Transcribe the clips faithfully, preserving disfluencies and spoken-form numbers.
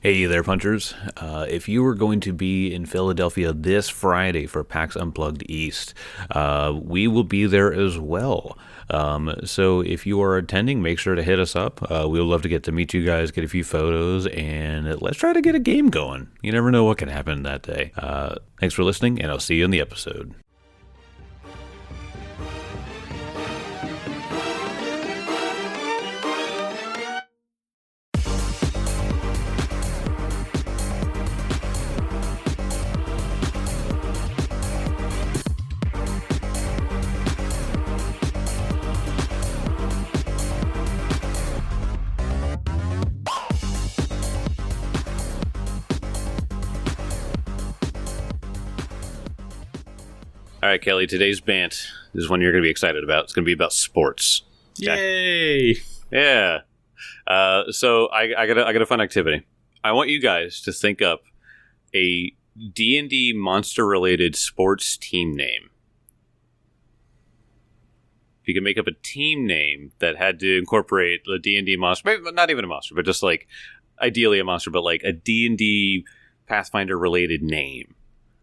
Hey there, punchers. Uh, if you are going to be in Philadelphia this Friday for PAX Unplugged East, uh, we will be there as well. Um, so if you are attending, make sure to hit us up. Uh, we would love to get to meet you guys, get a few photos, and let's try to get a game going. You never know what can happen that day. Uh, thanks for listening, and I'll see you in the episode. All right, Kelly, today's bant is one you're going to be excited about. It's going to be about sports. Okay? Yay! Yeah. Uh, so I, I got a, I got a fun activity. I want you guys to think up a D and D monster-related sports team name. If you could make up a team name that had to incorporate the D and D monster, maybe not even a monster, but just like ideally a monster, but like a D and D Pathfinder-related name.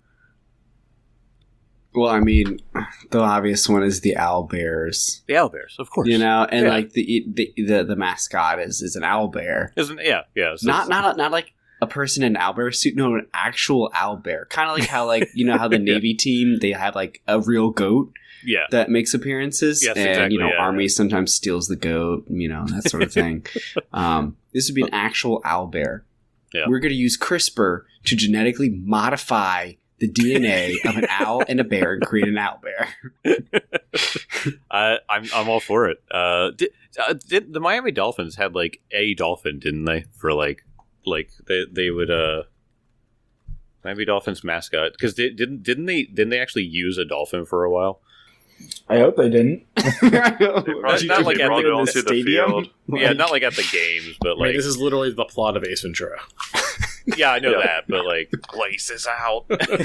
Well, I mean, the obvious one is the owlbears. The owlbears, of course. You know, and Yeah. like the, the the the mascot is is an owlbear. Isn't yeah, yeah. So Not it's- not not like a person in an owlbear suit. No, an actual owlbear. Kind of like how like you know how the Navy team they have like a real goat yeah. that makes appearances, Yes, and exactly, you know yeah, Army yeah. sometimes steals the goat. You know that sort of thing. um, this would be an actual owlbear. Yeah. We're going to use CRISPR to genetically modify the D N A of an owl and a bear and create an owlbear. I, I'm I'm all for it. Uh, did, uh, did the Miami Dolphins had like a dolphin, didn't they? For like, like they they would uh, Miami Dolphins mascot because they, didn't didn't they didn't they actually use a dolphin for a while? I hope they didn't. Not, Probably, not like they at brought the, it onto the field. yeah, not like at the games, but I mean, like this is literally the plot of Ace Ventura. yeah, I know Yeah. that, but like places out.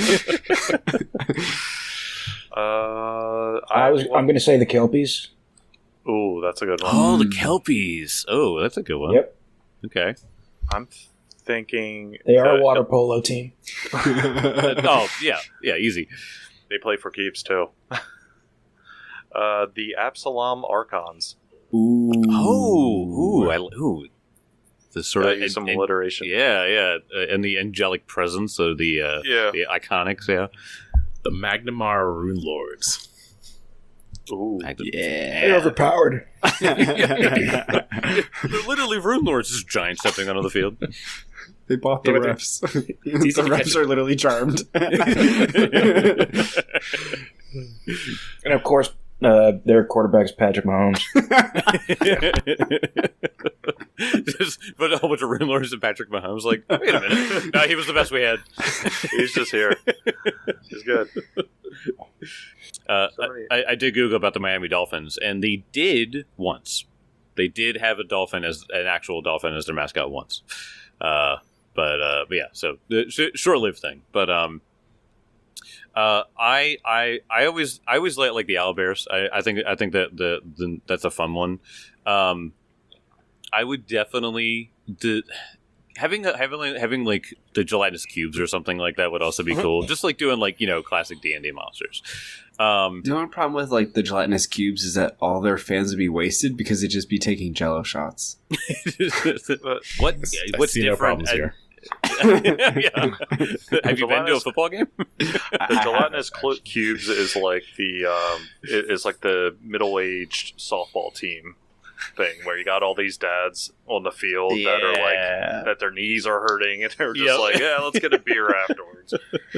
Uh, I was. I'm going to say the Kelpies. Ooh, that's a good one. Oh, the Kelpies. Oh, that's a good one. Yep, Okay. I'm thinking they are uh, a water polo team. oh yeah, yeah, easy. They play for keeps too. uh, the Absalom Archons. Ooh. Oh, ooh, I, ooh. The sort Gotta of use some and- and- alliteration. Yeah, yeah, uh, and the angelic presence of the uh, Yeah. the iconics. Yeah, The Magnamar Rune Lords. Ooh. Yeah. They're overpowered. they're literally rune lords, just giant stepping onto the field. They bought the Yeah, but refs. the refs are literally charmed. And of course, uh, their quarterback's Patrick Mahomes. just put a whole bunch of rune lords and Patrick Mahomes. Like, wait a minute, no, he was the best we had. He's just here. He's good. Uh, Somebody- I, I did Google about the Miami Dolphins, and they did once. They did have a dolphin as an actual dolphin as their mascot once. Uh, but, uh, but yeah, so uh, sh- short-lived thing. But um, uh, I I I always I always like, like the owlbears. I, I think I think that the, the that's a fun one. Um, I would definitely do, having a, having having like the gelatinous cubes or something like that would also be cool. Just like doing like you know classic D and D monsters. Um, The only problem with like the gelatinous cubes is that all their fans would be wasted because they'd just be taking Jello shots. But what? I What's see no different? problems I- here. yeah. Have you been to a Gelatinous- football game? the gelatinous cl- cubes is like the um, it- is like the middle-aged softball team thing where you got all these dads on the field that are like that their knees are hurting and they're just Yep. like, yeah, let's get a beer afterwards.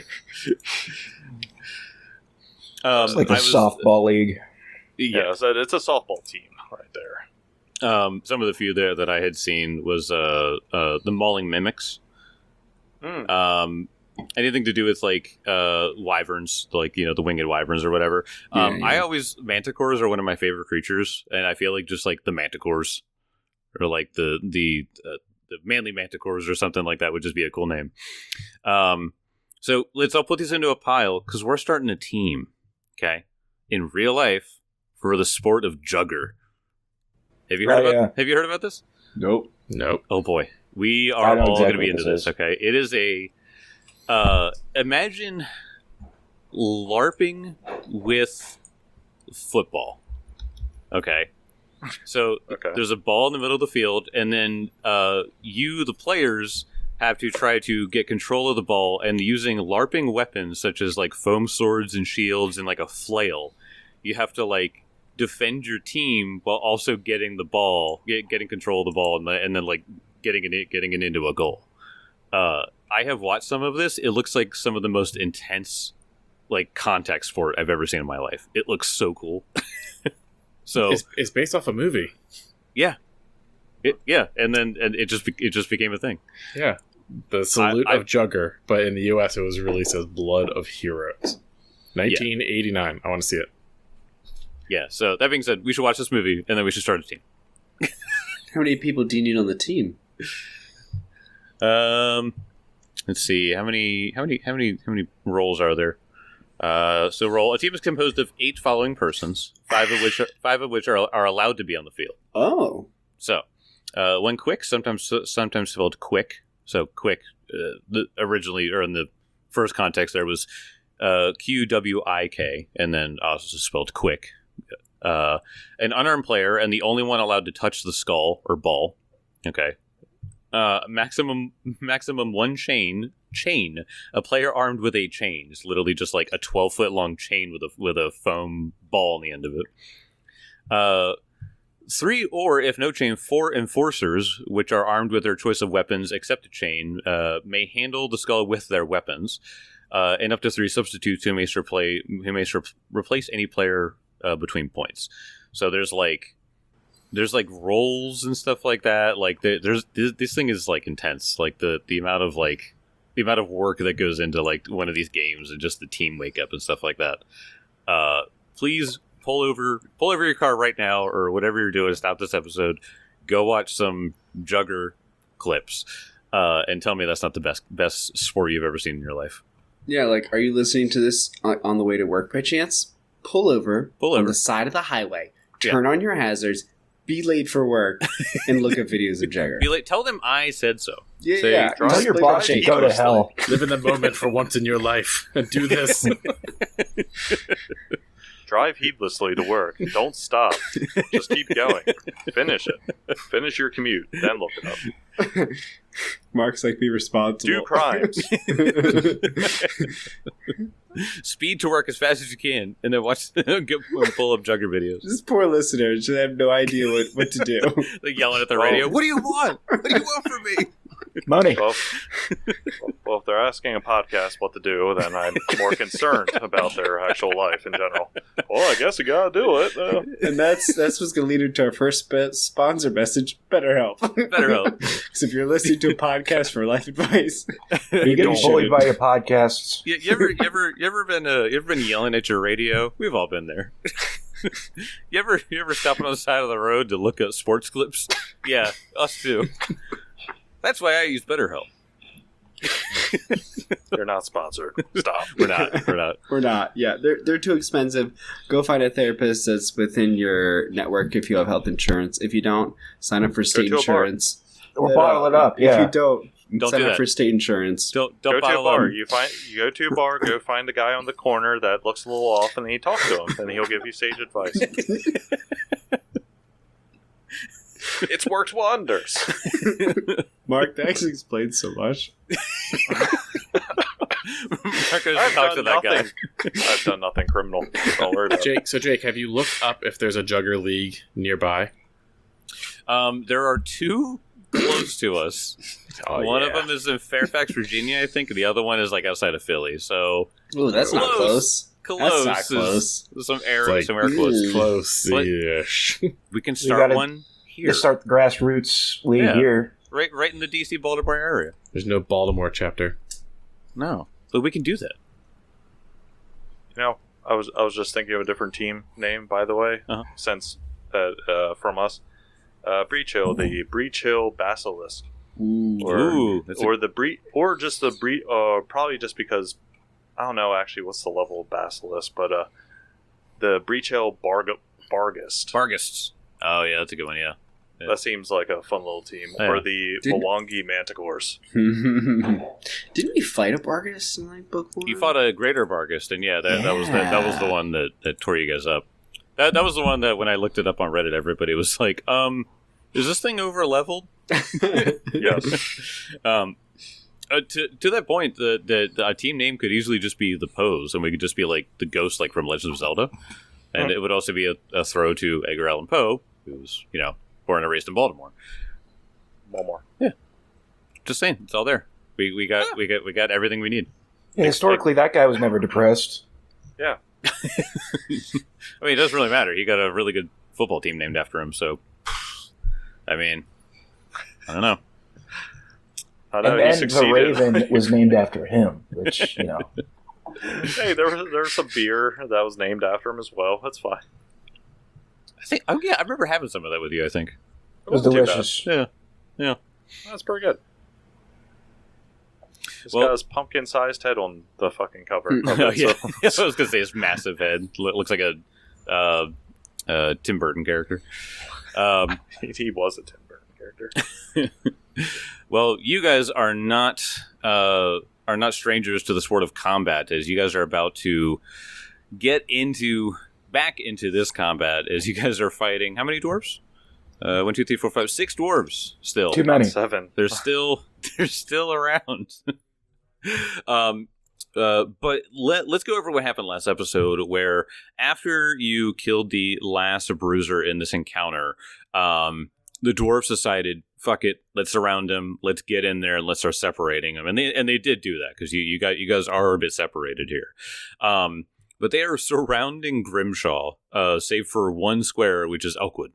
Um, It's like a I was- softball league. Yeah, so it's a softball team right there. Um, some of the few there that I had seen was uh, uh, the mauling mimics. Mm. Um, anything to do with like uh, wyverns, like you know the winged wyverns or whatever. Um, Yeah, I yeah. always manticores are one of my favorite creatures, and I feel like just like the manticores or like the the uh, the manly manticores or something like that would just be a cool name. Um, so let's all put these into a pile because we're starting a team. Okay, in real life for the sport of jugger. Have you heard Oh, about? yeah. Have you heard about this? Nope. Nope. Oh boy. We I are know all exactly going to be what into this this, is. okay? It is a uh, imagine LARPing with football. Okay, so Okay. there's a ball in the middle of the field, and then uh, you, the players, have to try to get control of the ball, and using LARPing weapons such as like foam swords and shields and like a flail, you have to like defend your team while also getting the ball, get, getting control of the ball, and, the, and then like getting it getting it into a goal. Uh, I have watched some of this. It looks like some of the most intense like contact sport I've ever seen in my life. It looks so cool. so It's, it's based off a movie. yeah, it, yeah, and then and it just be, it just became a thing. Yeah. The Salute I- I- of Jugger, but in the U S it was released as Blood of Heroes. nineteen eighty-nine. I want to see it. Yeah. So that being said, we should watch this movie, and then we should start a team. How many people do you need on the team? Um, let's see how many how many how many how many roles are there? Uh, so roll a team is composed of eight following persons, five of which are, five of which are are allowed to be on the field. Oh. So, uh, when quick, sometimes sometimes spelled quick. So quick, uh, the, originally or in the first context there was uh, Q W I K, and then also spelled quick. Uh, an unarmed player and the only one allowed to touch the skull or ball. Okay. Uh, maximum maximum one chain chain. A player armed with a chain. It's literally just like a twelve foot long chain with a with a foam ball on the end of it. Uh, three or if no chain, four enforcers, which are armed with their choice of weapons except a chain, uh, may handle the skull with their weapons. Uh, and up to three substitutes who may replace who may re- replace any player uh, between points. So there's like. There's like roles and stuff like that. Like the, there's this, this thing is like intense. Like the, the amount of like the amount of work that goes into like one of these games and just the team wake up and stuff like that. Uh, please pull over pull over your car right now or whatever you're doing. Stop this episode. Go watch some Jugger clips uh, and tell me that's not the best best sport you've ever seen in your life. Yeah, like, are you listening to this on, on the way to work by chance? Pull over. Pull on over. the side of the highway. Yeah. Turn on your hazards. Be late for work and look at videos of Jagger. Be like, tell them I said so. Yeah, Say, yeah. drive Tell your Play by boss to Jake. go to hell. Live in the moment for once in your life and do this. Drive heedlessly to work. Don't stop. Just keep going. Finish it. Finish your commute. Then look it up. Mark's like, be responsible. Do crimes. Speed to work as fast as you can, and then watch get pull up Jugger videos. This poor listener should have no idea what, what to do. Like yelling at the Well- radio. What do you want? What do you want from me? Money. Well, well, if they're asking a podcast what to do, then I'm more concerned about their actual life in general. Well, I guess you gotta do it. Uh, And that's that's what's going to lead into our first spe- sponsor message, BetterHelp. BetterHelp. Because if you're listening to a podcast for life advice, Are you getting Don't. bullied by your podcasts? You, you ever, you ever, you ever been, uh, you ever been yelling at your radio? We've all been there. you ever, you ever stopping on the side of the road to look at sports clips? Yeah, us too. That's why I use BetterHelp. you're not sponsored. Stop. We're not. We're not. we're not. Yeah, they're, they're too expensive. Go find a therapist that's within your network if you have health insurance. If you don't, sign up for state to a bar. insurance. Or Uh, bottle it up, If yeah. you don't, Don't sign do up that. for state insurance. Don't don't Go to a bottle bar. up. You find you go to a bar. Go find a guy on the corner that looks a little off, and then you talk to him, and he'll give you sage advice. It's worked wonders. Mark, that actually explains so much. Marcus I've talked to done that guy. nothing. I've done nothing criminal. Don't worry about it. Jake, so Jake, have you looked up if there's a Jugger League nearby? Um, there are two close to us. Oh, one yeah. of them is in Fairfax, Virginia, I think, and the other one is like outside of Philly. So Oh, that's not Close. close. close, That's not is close. some air, Like- some air quotes. Mm. Close-ish. We can start gotta- one here, You start the grassroots league Yeah. here. right, right in the D C Baltimore area. There's no Baltimore chapter. No, but we can do that. You know, I was I was just thinking of a different team name, by the way, Uh-huh. since uh, uh, from us, uh, Breach Hill, the Breach Hill Basilisk, Ooh. or Ooh, that's a- or the Bre- or just the Bre- uh, probably just because I don't know actually what's the level of Basilisk, but uh, the Breach Hill Barg- Bargist. Bargists. Oh yeah, that's a good one. Yeah, Yeah. That seems like a fun little team. Yeah. Or the Dude. Mwangi Manticores. Didn't we fight a Bargus in like book one? You fought a greater Bargust, and yeah, that, that was the, that was the Yeah. one that, that tore you guys up. That that was the one that when I looked it up on Reddit, everybody was like, um, is this thing over leveled? Yes. um, uh, to to that point, the, the the team name could easily just be the Pose, and we could just be like the ghost, like from Legend of Zelda, and Oh. it would also be a, a throw to Edgar Allan Poe, who's you know born and raised in Baltimore. One more. Just saying, it's all there. We we got we got we got everything we need. Yeah, historically, that guy was never depressed. Yeah. I mean, it doesn't really matter. He got a really good football team named after him, so I mean, I don't know. I know And, he and the succeeded. Raven was named after him, which, you know. Hey, there was there was some beer that was named after him as well. That's fine. I think. Oh yeah, I remember having some of that with you. I think. It was wasn't too delicious. Yeah. bad. That's pretty good. It's Well- got his pumpkin-sized head on the fucking cover. of Oh, it, yeah. so- I was gonna say his massive head Lo- looks like a uh, uh, Tim Burton character. Um, he was a Tim Burton character. well, you guys are not uh, are not strangers to the sport of combat, as you guys are about to get into back into this combat. As you guys are fighting, how many dwarves? Uh, one, two, three, four, five, six dwarves. Still, Too many. Seven. they're still they're still around. um, uh, but let let's go over what happened last episode, where after you killed the last bruiser in this encounter, um, the dwarves decided, "Fuck it, let's surround him. Let's get in there and let's start separating them." And they and they did do that because you you got you guys are a bit separated here. Um, but they are surrounding Grimshaw, uh, save for one square, which is Elkwood.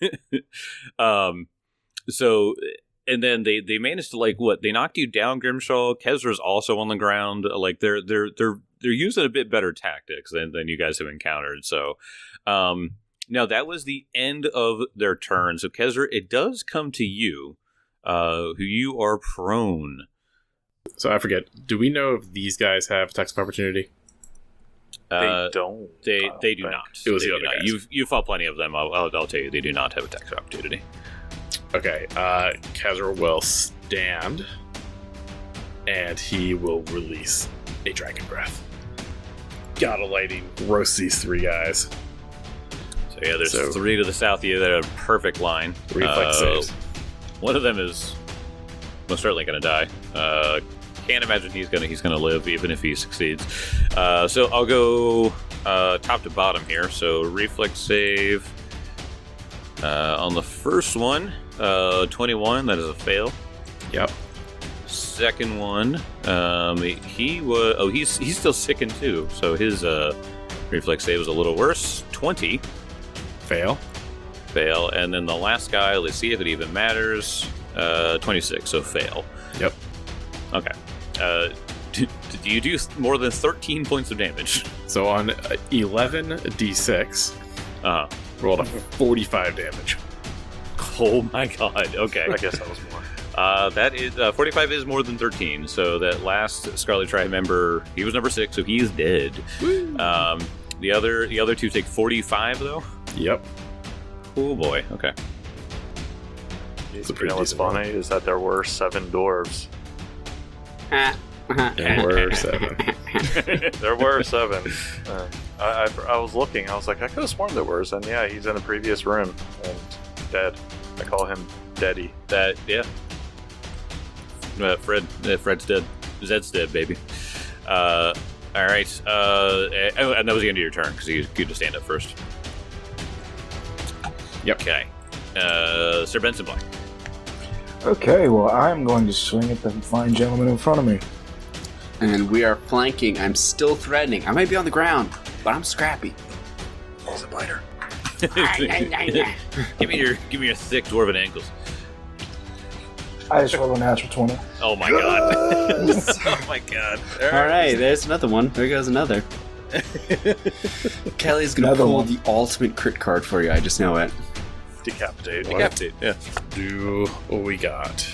um, so. And then they, they managed to like what they knocked you down, Grimshaw. Kezra's also on the ground. Like they're they're they're they're using a bit better tactics than, than you guys have encountered. So um, now that was the end of their turn. So Kezra, it does come to you, uh, who you are prone. So I forget. Do we know if these guys have attacks of opportunity? They Uh, don't. they I don't they do think. not. It was They the do other not. guys. You've you fought plenty of them. I'll, I'll I'll tell you they do not have attacks of opportunity. Okay, uh, Kezra will stand, and he will release a Dragon Breath. Gotta lighting roast these three guys. So yeah, there's So- three to the south of you that are a perfect line. Reflex Uh, saves. One of them is most certainly going to die. Uh, can't imagine he's going to he's going to live even if he succeeds. Uh, so I'll go uh, top to bottom here. So reflex save uh, on the first one, uh, twenty-one. That is a fail. Yep. Second one, um, he was oh he's he's still sickened too. So his uh, reflex save was a little worse. twenty. Fail. Fail. And then the last guy, let's see if it even matters. Uh, twenty-six, so fail. Yep. Okay. Uh, do, do you do more than thirteen points of damage? So on uh, eleven d six, Uh, rolled a forty-five damage. oh my god. Okay. I guess that was more. Uh, that is uh, forty-five is more than thirteen. So that last Scarlet Tribe member, he was number six, so he is dead. Um, the other the other two take forty-five though. Yep. Oh boy. Okay. It's a You pretty know what's decent funny is that there were seven dwarves. There were seven. There were seven. Uh, I, I, I was looking. I was like, I could have sworn there were. And yeah, he's in the previous room and dead. I call him Deady. That yeah. Uh, Fred, uh, Fred's dead. Zed's dead, baby. Uh, all right. Uh, and, and that was the end of your turn because you you to stand up first. Yep. Okay. Uh, Sir Benson Black. Okay, well, I'm going to swing at the fine gentleman in front of me. And we are flanking. I'm still threatening. I might be on the ground, but I'm scrappy. He's a biter. give me your give me your thick dwarven ankles. I just rolled a natural twenty. Oh my god. oh my god. All right, there's another one. There goes another. Kelly's gonna Another pull one. the ultimate crit card for you. I just know it. Decapitate. Decapitate. Yeah. Do what we got.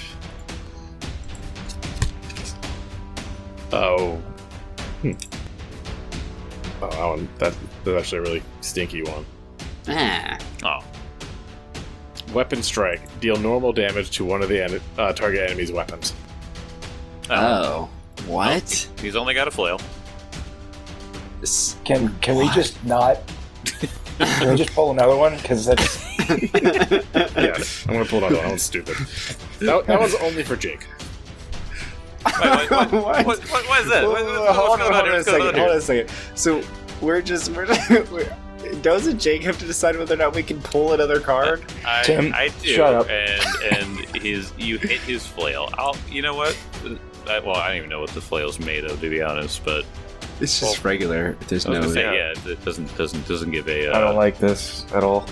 Oh. Hmm. Oh, that one. That, that's actually a really stinky one. Ah, Oh. Weapon strike. Deal normal damage to one of the en- uh, target enemy's weapons. Oh. What? He's only got a flail. This- Can can we What? just not? Can we just pull another one? Because that's Yes, I'm gonna pull another one. That one's stupid. That, that one's only for Jake. Wait, what, what, What? what, what, what is that? Whoa, What- whoa, what's whoa, hold going on, hold here? on a What's going second. on Hold on here? a second. So we're just we're, we're doesn't Jake have to decide whether or not we can pull another card? I, Tim, I do, shut up. and and his you hit his flail. I'll, you know what? I, well, I don't even know what the flail's made of, to be honest. But It's just regular. There's I was no. gonna say, yeah. yeah, it doesn't doesn't doesn't give a. Uh, I don't like this at all.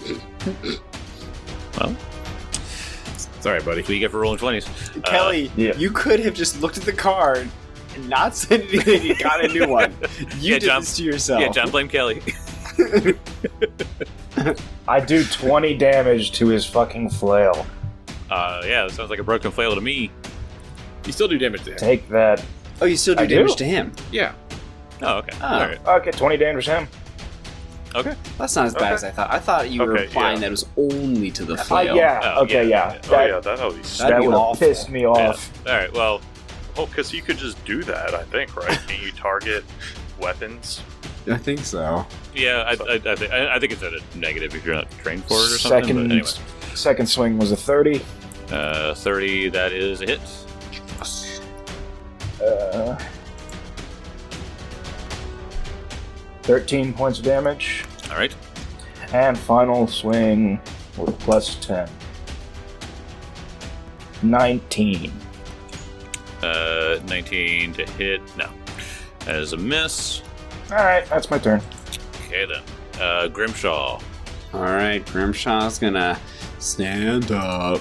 Well, Sorry, buddy. what do you get for rolling twenties? Kelly, yeah. you could have just looked at the card and not said anything and got a new one. You Yeah, did John- this to yourself. Yeah, John, blame Kelly. I do twenty damage to his fucking flail. Uh, yeah, that sounds like a broken flail to me. You still do damage to him. Take that. Oh, you still do I do. damage to him. Yeah. Oh, okay. Oh. All right. Okay, twenty damage to him. Okay. That's not as bad Okay. as I thought. I thought you were Okay, implying yeah. that it was only to the Uh, flail. yeah. Oh, okay. yeah, Yeah. yeah. Oh That, yeah, that'll be. That'd that be would have awful. pissed me off. All right. Well, Oh, because you could just do that. I think, right? Can you target weapons? I think so. yeah, I, I, I, think, I, I think it's at a negative if you're not trained for it or something. Second, But anyway, second swing was a thirty. uh, thirty. That is a hit. Uh, Thirteen points of damage, All right. and final swing with plus ten. Nineteen. Uh, nineteen to hit. No, that is a miss. All right, that's my turn. Okay then. Uh, Grimshaw. All right, Grimshaw's gonna stand up.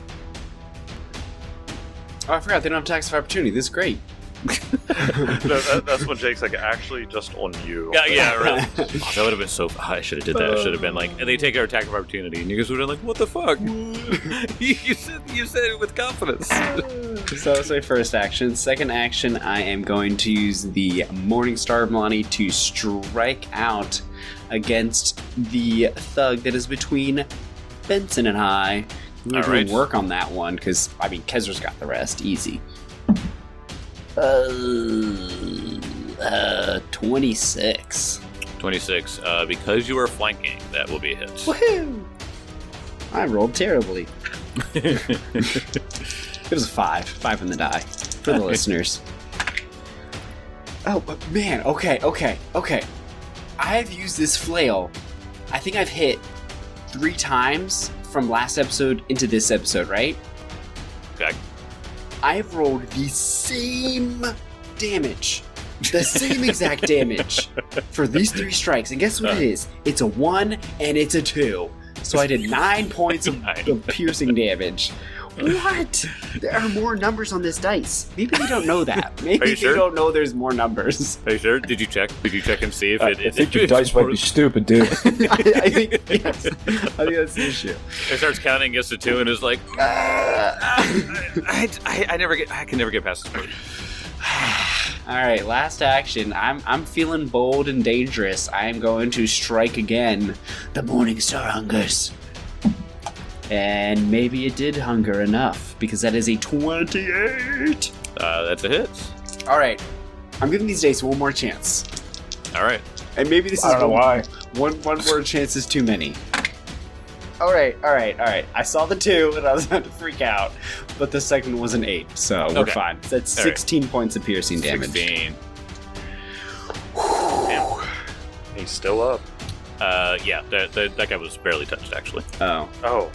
Oh, I forgot they don't have tax of opportunity. This is great. No, that, that's when Jake's like, actually, just on you. Yeah, yeah, really. Oh, that would have been so. I should have did that. I should have been like, they take our attack of opportunity, and you guys would have been like, what the fuck? you, you said you said it with confidence. So that's my first action. Second action, I am going to use the Morningstar Money to strike out against the thug that is between Benson and I. We're All going right. to work on that one because, I mean, Kezra's got the rest. Easy. Uh, uh, twenty-six. Twenty-six. Uh, because you are flanking, that will be a hit. Woohoo! I rolled terribly. It was a five. Five on the die. For the listeners. Oh, but man. Okay, okay, okay. I've used this flail. I think I've hit three times from last episode into this episode, right? Okay. I've rolled the same damage. The same exact damage for these three strikes. And guess what it is? It's a one and it's a two. So I did nine points of, Nine. of piercing damage. What? There are more numbers on this dice. Maybe they don't know that. Maybe Are they you sure? don't know there's more numbers. Are you sure? Did you check? Did you check and see if I, it? I it, think it, your dice might be stupid, dude. I, I think yes. I think that's the issue. It starts counting against a two and is like, uh, I, I, I never get. I can never get past this point. All right, last action. I'm I'm feeling bold and dangerous. I am going to strike again. The Morningstar hungers. And maybe it did hunger enough because that is a twenty-eight. Uh, that's a hit. All right, I'm giving these dice one more chance. All right. And maybe this I is don't know one, why. one one more chance is too many. All right, all right, all right. I saw the two and I was about to freak out, but the second one was an eight, so we're Okay. fine. That's All right. sixteen points of piercing damage. Sixteen. He's still up. Uh, yeah, that, that that guy was barely touched actually. Oh. Oh,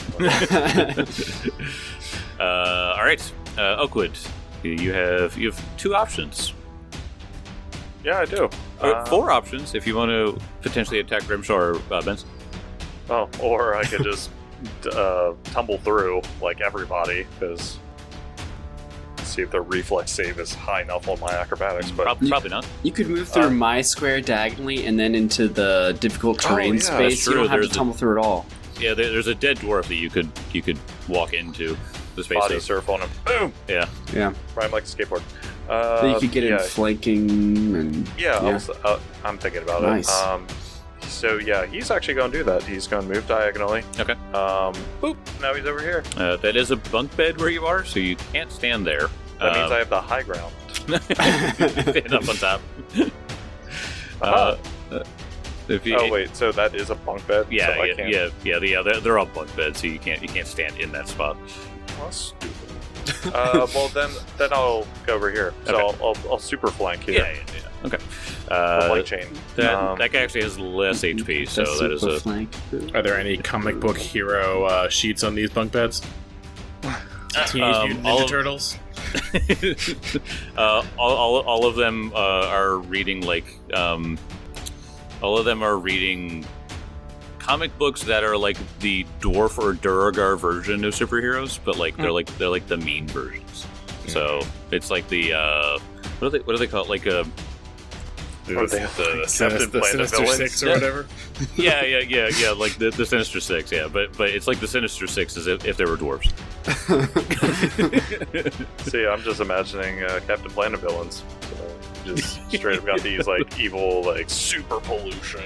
uh, all right, uh, Oakwood, you have you have two options, yeah, I do. or Uh, four options if you want to potentially attack Grimshaw or uh, Benson. Oh, or I could just uh, tumble through like everybody because see if their reflex save is high enough on my acrobatics. But Prob- probably not. You could move through Uh, my square diagonally and then into the difficult terrain yeah, space. that's You true. don't have There's to a- tumble through it all. Yeah, there, there's a dead dwarf that you could you could walk into the space. body of. surf on him. Boom! Yeah. Yeah. Rhyme like a skateboard. Uh, Then you could get yeah, in flanking and Yeah, I yeah. was, uh, I'm thinking about Nice. it. Um, he's so yeah, he's actually going to do that. He's going to move diagonally. Okay. Um, boop. Now he's over here. Uh, that is a bunk bed where you are, so you can't stand there. That means Um, I have the high ground. stand up on top. Uh-huh. Uh, uh, if you, Oh wait, so that is a bunk bed. Yeah, so I yeah, can't... yeah, yeah, the- yeah. They're, they're all bunk beds, so you can't you can't stand in that spot. Well, that's stupid. uh, well then, then I'll go over here. So Okay. I'll, I'll, I'll super flank here. Yeah, yeah, yeah. Okay. The Uh, flank chain. that Um, that guy actually has less H P, so That's that is super a. flank. Are there any comic book hero uh, sheets on these bunk beds? Teenage Um, Mutant all Ninja of- Turtles. uh, all, all, all of them uh, are reading like um, all of them are reading comic books that are like the dwarf or Duragar version of superheroes, but like they're like they're like the mean versions. So it's like the uh, what do they what do they call it? Like a Or they have, like, Captain the Planet Sinister villains. Six or Yeah. whatever. yeah yeah yeah yeah like the, the Sinister Six, yeah, but but it's like the Sinister Six as if, if they were dwarves. See, I'm just imagining uh, Captain Planet villains. So just straight up got these like evil, like super pollution,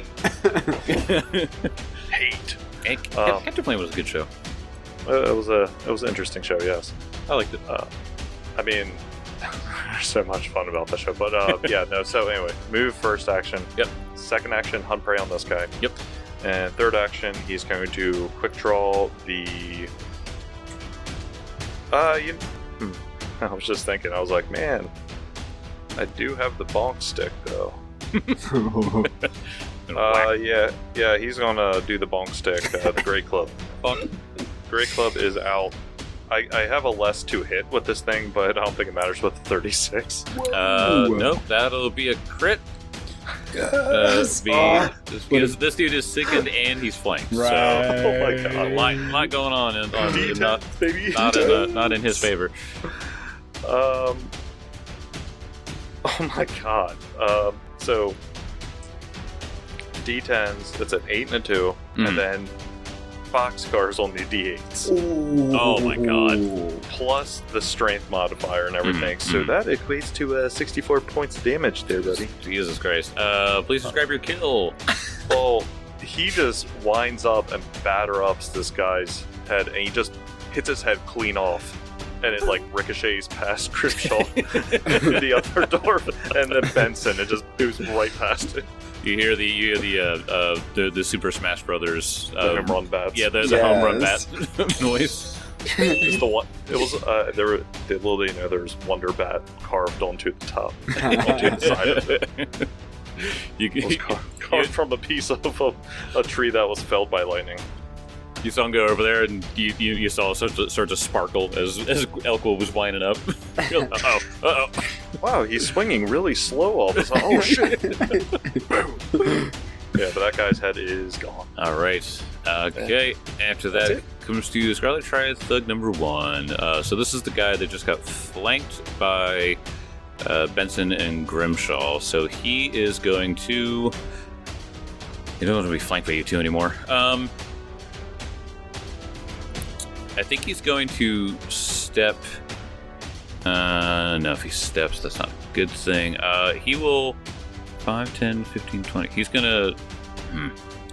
hate. And Um, Captain Planet was a good show. Uh, it was a it was an interesting show. Yes. I liked it. Uh, I mean, there's so much fun about that show. But uh, yeah, no. So anyway, move first action. Yep. Second action, hunt prey on this guy. Yep. And third action, he's going to quick draw the. Uh, you. Hmm. I was just thinking. I was like, man, I do have the bonk stick though. Uh, yeah, yeah. He's gonna do the bonk stick. Uh, the Great Club. Bonk. Great Club is out. I, I have a less to hit with this thing, but I don't think it matters with the thirty-six. Uh, nope, that'll be a crit. Uh, be, Ah. because this dude is sickened and he's flanked. Right. So Oh my a god. lot, lot going on, in, on D ten, not, baby. not, in, uh, not in his favor. Um. Oh my god. Um. So. D tens. It's an eight and a two, Mhm. and then boxcars on the D eights, Oh my god. plus the strength modifier and everything. Mhm, So mhm. that equates to uh, sixty-four points of damage there, buddy. Jesus Christ. Uh, please describe your kill. Well, he just winds up and batter ups this guy's head, and he just hits his head clean off, and it like ricochets past Grimshaw to the other door, and then Benson. It just moves right past it. You hear the you hear the uh, uh the, the Super Smash Brothers. The Uh, home run bats. Yeah, the, the home run Yes. bat noise. It's the one. It was. Uh, there were. The little did you know, there's Wonder Bat carved onto the top, onto the side of it. you, It was car- carved from a piece of a, a tree that was felled by lightning. you saw him go over there, and you you, you saw it start to, start to sparkle as as Elko was winding up. uh oh, uh oh. Wow, he's swinging really slow all of a sudden. Oh shit! Yeah, but that guy's head is gone. All right. Okay. After That's that it. comes to Scarlet Triad Thug number one. Uh, so this is the guy that just got flanked by uh, Benson and Grimshaw. So he is going to. He doesn't want to be flanked by you two anymore. Um, I think he's going to step. Uh, no, if he steps, that's not a good thing. Uh, he will. five, ten, fifteen, twenty. He's gonna. Hmm.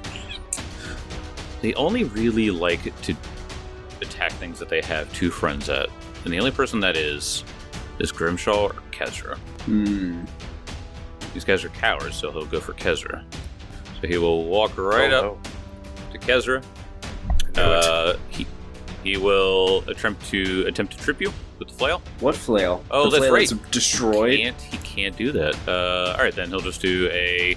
They only really like to attack things that they have two friends at. And the only person that is is Grimshaw or Kezra. Hmm. These guys are cowards, so he'll go for Kezra. So he will walk right Oh, up to Kezra. Uh, he he will attempt to attempt to trip you with the flail. What flail? Oh, the that's flail right. that's destroyed. Can't he can't do that. Uh, all right, then he'll just do a.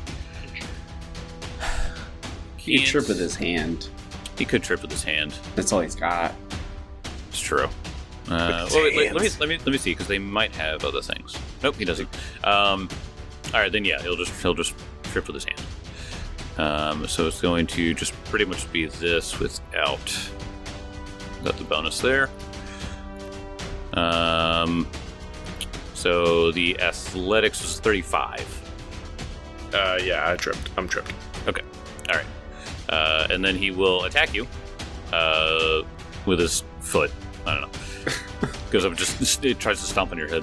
He Can't- could trip with his hand. He could trip with his hand. That's all he's got. It's true. Uh, his well, wait, wait, let me hands. let me let me see because they might have other things. Nope, he doesn't. Um, all right, then yeah, he'll just he'll just trip with his hand. Um, so it's going to just pretty much be this without got the bonus there. Um, so the athletics was thirty-five. Uh, yeah, I tripped. I'm tripped. Okay, all right, uh, and then he will attack you uh, with his foot. I don't know. Because I'm just it tries to stomp on your head.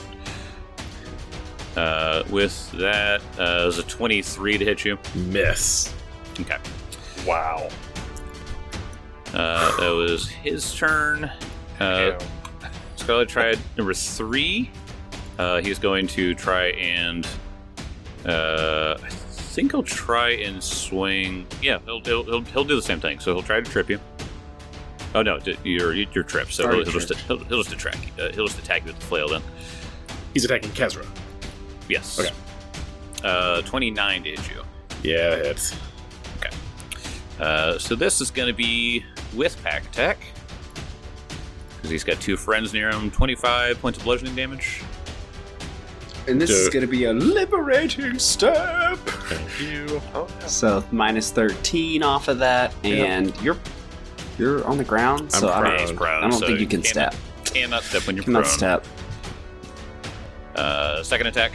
Uh, with that, uh, it was a twenty-three to hit you. Miss. Okay. Wow. Uh, that was his turn. Uh, Scarlet tried number three. Uh, he's going to try and. Uh, I think he'll try and swing. Yeah, he'll, he'll he'll he'll do the same thing. So he'll try to trip you. Oh no, d- you're you're tripped. So he'll, he'll just he'll, he'll just attack. Uh, he'll just attack you with the flail then. He's attacking Kezra. Yes. Okay. Uh, twenty-nine to hit you. Yeah, it hits. Okay. Uh, so this is going to be with pack attack because he's got two friends near him. twenty-five points of bludgeoning damage. And this Duh. is going to be a liberating step. Thank you. Oh, yeah. So minus thirteen off of that, and you're you're on the ground. I'm So I prone. don't, He's prone, I don't so think you can cannot- step. Cannot step when you're Cannot prone. step. Uh, second attack.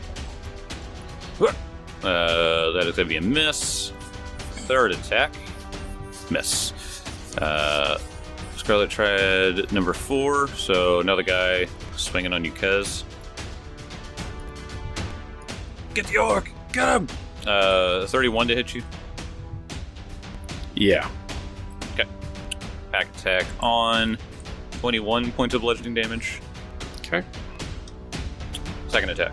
Uh, that is going to be a miss. Third attack. Miss. Uh, Scarlet tried number four, so another guy swinging on you, Kez. Get the orc! Get him! Uh, thirty-one to hit you. Yeah. Pack attack on. twenty-one points of bludgeoning damage. Okay. Second attack.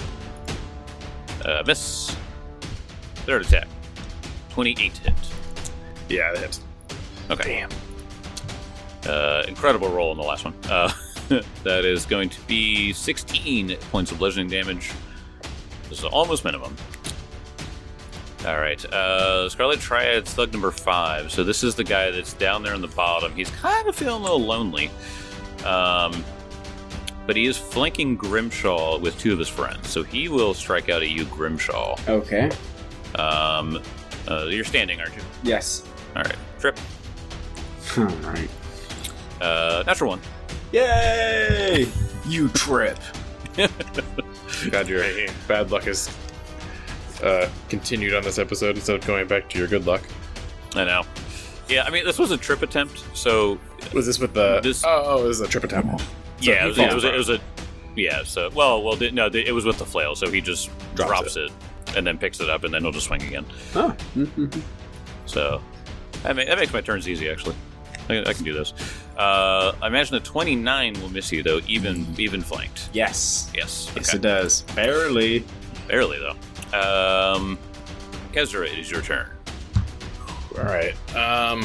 Uh, miss. Third attack. twenty-eight hit. Yeah, that hits. Okay. Damn. Uh, incredible roll on the last one. Uh, that is going to be sixteen points of bludgeoning damage. This is almost minimum. Alright. Uh, Scarlet Triad Thug number five. So this is the guy that's down there on the bottom. He's kind of feeling a little lonely. Um, but he is flanking Grimshaw with two of his friends. So he will strike out at you, Grimshaw. Okay. Um, uh, you're standing, aren't you? Yes. Alright. Trip. All right. Uh, natural one. Yay! You trip. God, your bad luck is uh, continued on this episode instead of going back to your good luck. I know. Yeah, I mean, this was a trip attempt, so Was this with the? This- oh, oh, it was a trip attempt. So yeah, he it was, falls it, was, a- prone. it was a yeah. So well, well, no, it was with the flail, so he just Drops drops, it. and then picks it up, and then he'll just swing again. Oh. mhm. So I mean, that makes my turns easy, actually. I, I can do this. Uh, I imagine a twenty-nine will miss you though, even even flanked. Yes. Yes, Yes, okay. it does. Barely. Barely though. Um, Kezra, it is your turn. All right. Um.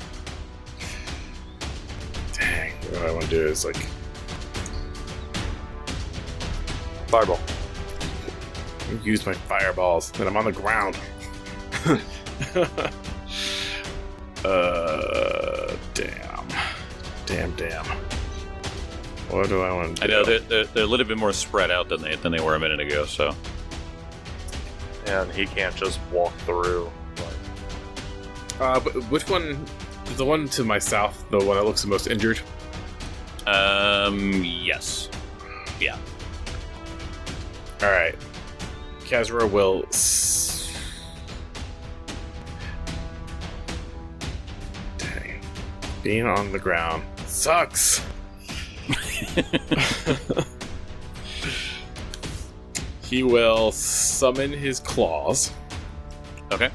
Dang. What I want to do is like Fireball. use my fireballs, and I'm on the ground. uh. Damn. Damn. Damn. What do I want to I do? know they're, they're, they're a little bit more spread out than they than they were a minute ago. So And he can't just walk through. Uh, but which one? The one to my south, the one that looks the most injured. um, yes. All right. Kezra will. S- Dang. Being on the ground sucks. He will summon his claws Okay.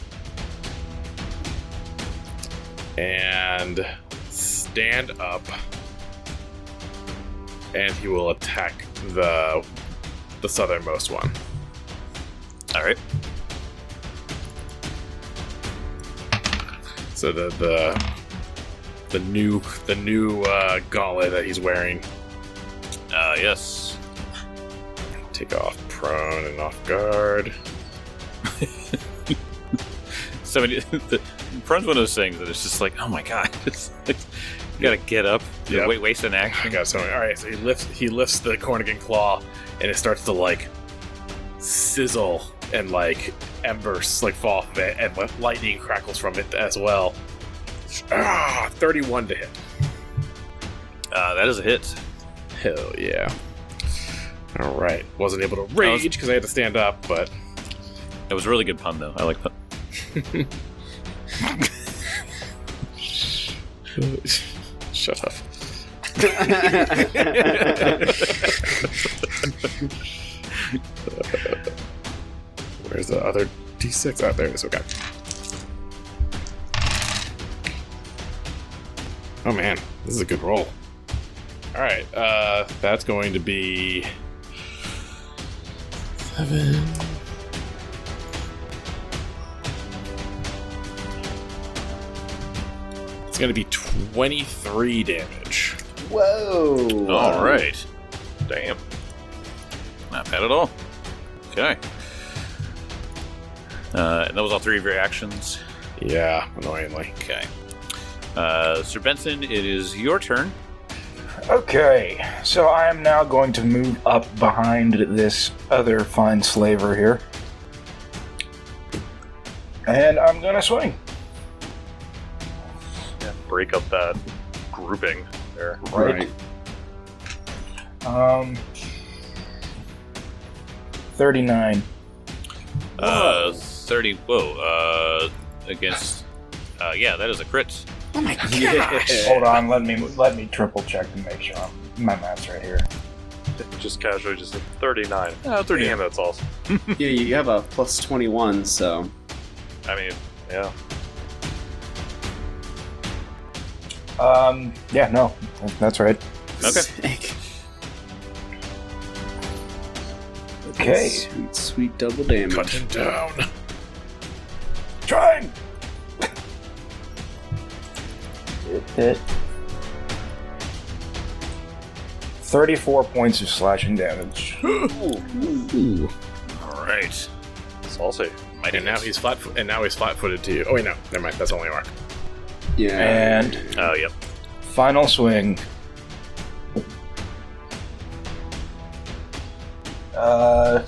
and stand up, and he will attack the the southernmost one. All right. So the the the new the new uh, gauntlet that he's wearing. Uh, yes. Take off prone and off guard. So many, the prone's one of those things that it's just like, oh my god, it's like, you gotta get up, Yep. wait, waste an I action. got so many. All right, so he lifts he lifts the Cornigan claw, and it starts to like sizzle and like embers like fall off of it, and like, lightning crackles from it as well. Ah, thirty-one to hit. Uh, that is a hit. Hell yeah! All right, wasn't able to rage because I had to stand up, but That was a really good pun, though. I like that. shut up. Where's the other D six? Oh, there it is. Okay. Oh man, this is a good roll. All right, uh, that's going to be seven. It's going to be twenty-three damage. Whoa! All right. Damn. Not bad at all. Okay. Uh, and that was all three of your actions. Yeah, annoyingly. Okay. Uh, Sir Benson, it is your turn. Okay, so I am now going to move up behind this other fine slaver here. And I'm gonna swing. Yeah, break up that grouping there. Right. Um, thirty-nine. Uh, thirty. Whoa. Uh, against. Uh, yeah, that is a crit. Oh my gosh! Hold on, let me let me triple check to make sure I'm, my math's right here. Just casually, just like thirty-nine. Oh, thirty. Damn, that's awesome. Yeah, you have a plus twenty-one, so I mean, yeah. Um, yeah, no, that's right. Okay. Sick. Okay, Sweet, sweet double damage. Cut him down. trying. Hit. thirty-four points of slashing damage. Ooh. All right. Saucy. And now he's flat. And now he's flat-footed to you. Oh wait, no, never mind. That's only Mark. Yeah. And Oh, yep. final swing. Uh,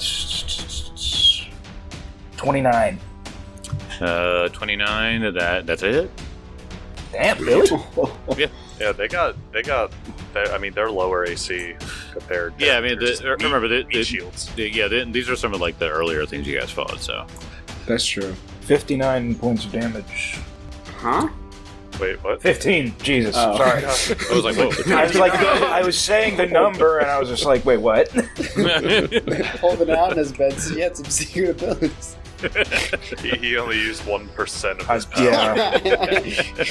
twenty-nine. Uh, twenty-nine. That that's a hit. Damn, really? Yeah, they got they got. They, I mean, they're lower A C compared. to Yeah, I mean, the, just meat- remember the, meat the shields. the- yeah, the, these are some of like the earlier things you guys fought. So That's true. fifty-nine points of damage. Huh? Wait, what? fifteen. Jesus, Oh. sorry. I was like, whoa. I was like, I was saying the number, and I was just like, wait, what? Hold it out as Benson. He had some secret abilities. he, he only used one percent of I, his power. yeah,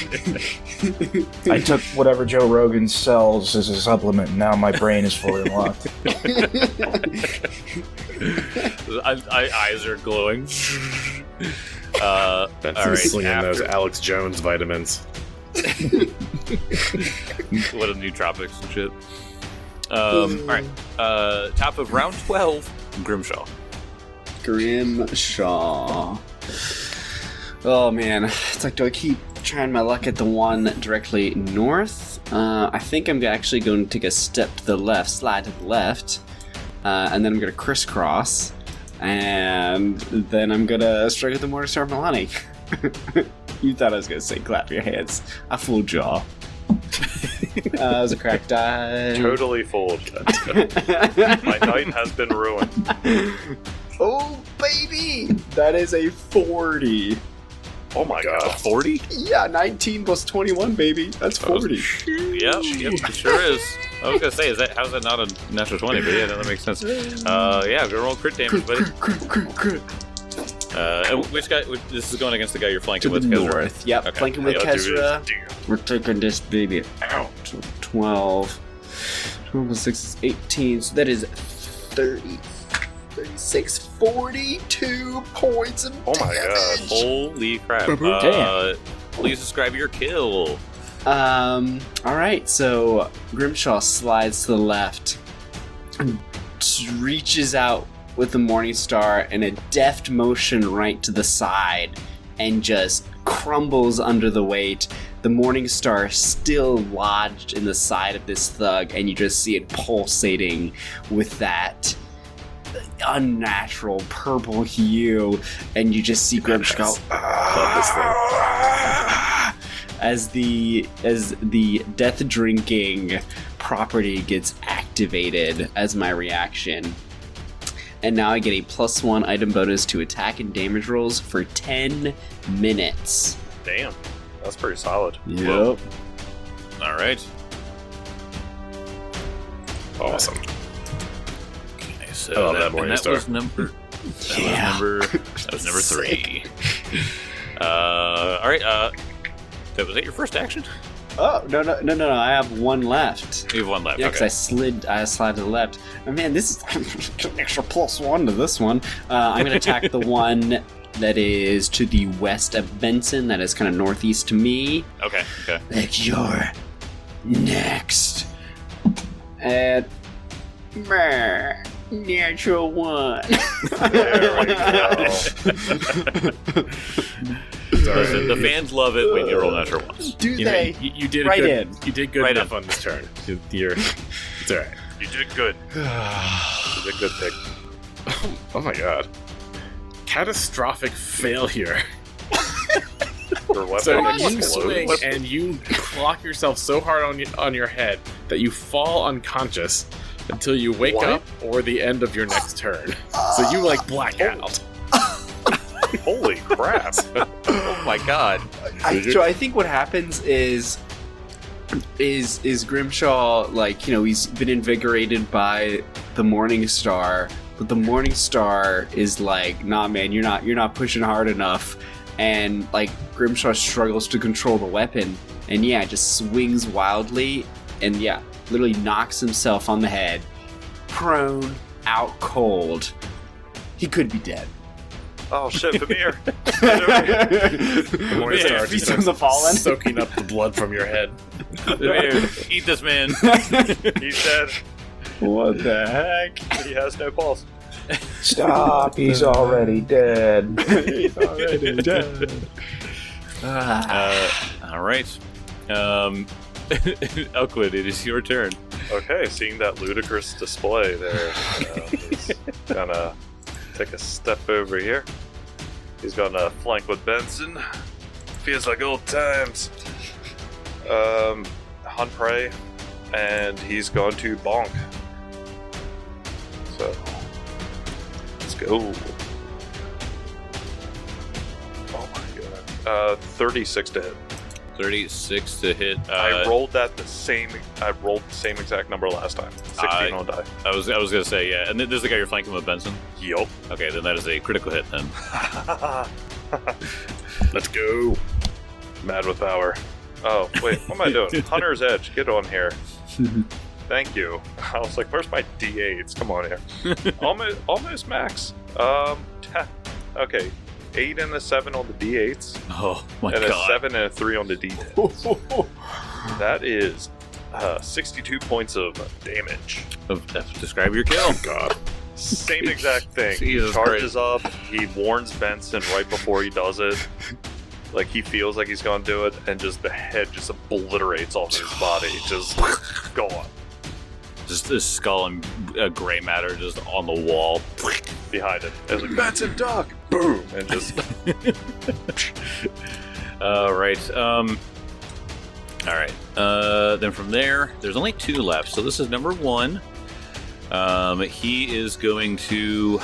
I took whatever Joe Rogan sells as a supplement, and now my brain is fully unlocked. I, I, eyes are glowing. Uh, Benson's all right. slinging those After, Alex Jones vitamins. what a nootropics and shit. Um, all right. Uh, top of round twelve, Grimshaw. Grimshaw. Oh man, it's like, do I keep trying my luck at the one directly north? Uh, I think I'm actually going to take a step to the left, slide to the left, uh, and then I'm going to crisscross, and then I'm going to strike at the Morningstar Milani. You thought I was going to say clap your hands. I fooled y'all. uh, that was a cracked die. Totally fooled. My night has been ruined. Oh, baby! That is a forty. Oh my god. forty? Yeah, nineteen plus twenty-one, baby. That's forty. Yep, yep, it sure is. I was gonna say, is that how's that not a natural twenty? But yeah, no, that makes sense. Uh, yeah, go roll crit damage, buddy. Crit, crit, crit. Uh, and which guy? Which, this is going against the guy you're To flanking the with. Kezra. north. Yep, Okay. flanking with Yeah, dude, Kezra. damn. We're taking this baby out. So twelve. twelve plus six is eighteen. So that is thirty. thirty-six, forty-two points of Oh my god. damage. Holy crap! Damn. Uh, please describe your kill. Um, alright, so Grimshaw slides to the left, reaches out with the Morningstar in a deft motion right to the side, and just crumbles under the weight. The Morningstar still lodged in the side of this thug, and you just see it pulsating with that unnatural purple hue, and you just see Grimshaw go, as the as the death drinking property gets activated as my reaction. And now I get a plus one item bonus to attack and damage rolls for ten minutes. Damn. That's pretty solid. Yep. All right. Awesome. Okay, so I love that, that and Morning that Star. was number. That Yeah. was number. That was number three. uh, all right. Uh, that was that your first action? Oh no no no no no! I have one left. You have one left. Yeah, because okay. I slid, I slid to the left. Oh, man, this is an extra plus one to this one. Uh, I'm going to attack the one that is to the west of Benson, that is kind of northeast to me. Okay. Okay. Like, you're next. And... Brr, natural one. There we go. Listen, the fans love it when you roll natural ones. Do You, know, they? you, you did Right good. in. You did good Right enough in. on this turn. You- You're, it's all right. You did good. You did good pick. Oh, oh my god! Catastrophic failure. Your weapon So you explodes. swing and you clock yourself so hard on your, on your head that you fall unconscious until you wake What? up or the end of your next turn. So you like black out. Holy crap! Oh my god. I, so I think what happens is is is Grimshaw, like, you know, he's been invigorated by the Morning Star, but the Morning Star is like, nah man, you're not you're not pushing hard enough, and like Grimshaw struggles to control the weapon, and yeah, just swings wildly, and yeah, literally knocks himself on the head, prone, out cold. He could be dead. Oh shit, Vamir! The Morning Yeah, Star feast just on the fallen. soaking up the blood from your head. Here, eat this man. He's dead. What the heck? He has no pulse. Stop, he's already dead. He's already dead. Uh, all right. Um, Elkwood, it is your turn. Okay, seeing that ludicrous display there, uh, he's gonna take a step over here. He's gonna flank with Benson. Feels like old times. Um, hunt prey, and he's going to bonk. So, let's go. Oh my god. Uh, thirty-six to hit. thirty-six to hit. Uh, I rolled that the same. I rolled the same exact number last time. Sixteen I- on die. I was I was gonna say yeah, and this is the guy you're flanking with Benson. Yup. Okay, then that is a critical hit. Then Let's go. Mad with power. Oh wait, what am I doing? Hunter's Edge. Get on here. Thank you. I was like, where's my D eights? Come on here. almost, almost max. Um, ten. Okay, eight and a seven on the D eights, oh my and a god, seven and a three on the D tens. That is uh, sixty-two points of damage. Of- of- describe your kill. God. Same exact thing. Jesus he charges up. He warns Benson right before he does it. Like he feels like he's gonna do it, and just the head just obliterates off his body. Just gone Just this skull and uh, gray matter just on the wall. behind it. It's like Benson, duck! Boom, and just All right. Um. All right. Uh. Then from there, there's only two left. So this is number one. Um. He is going to.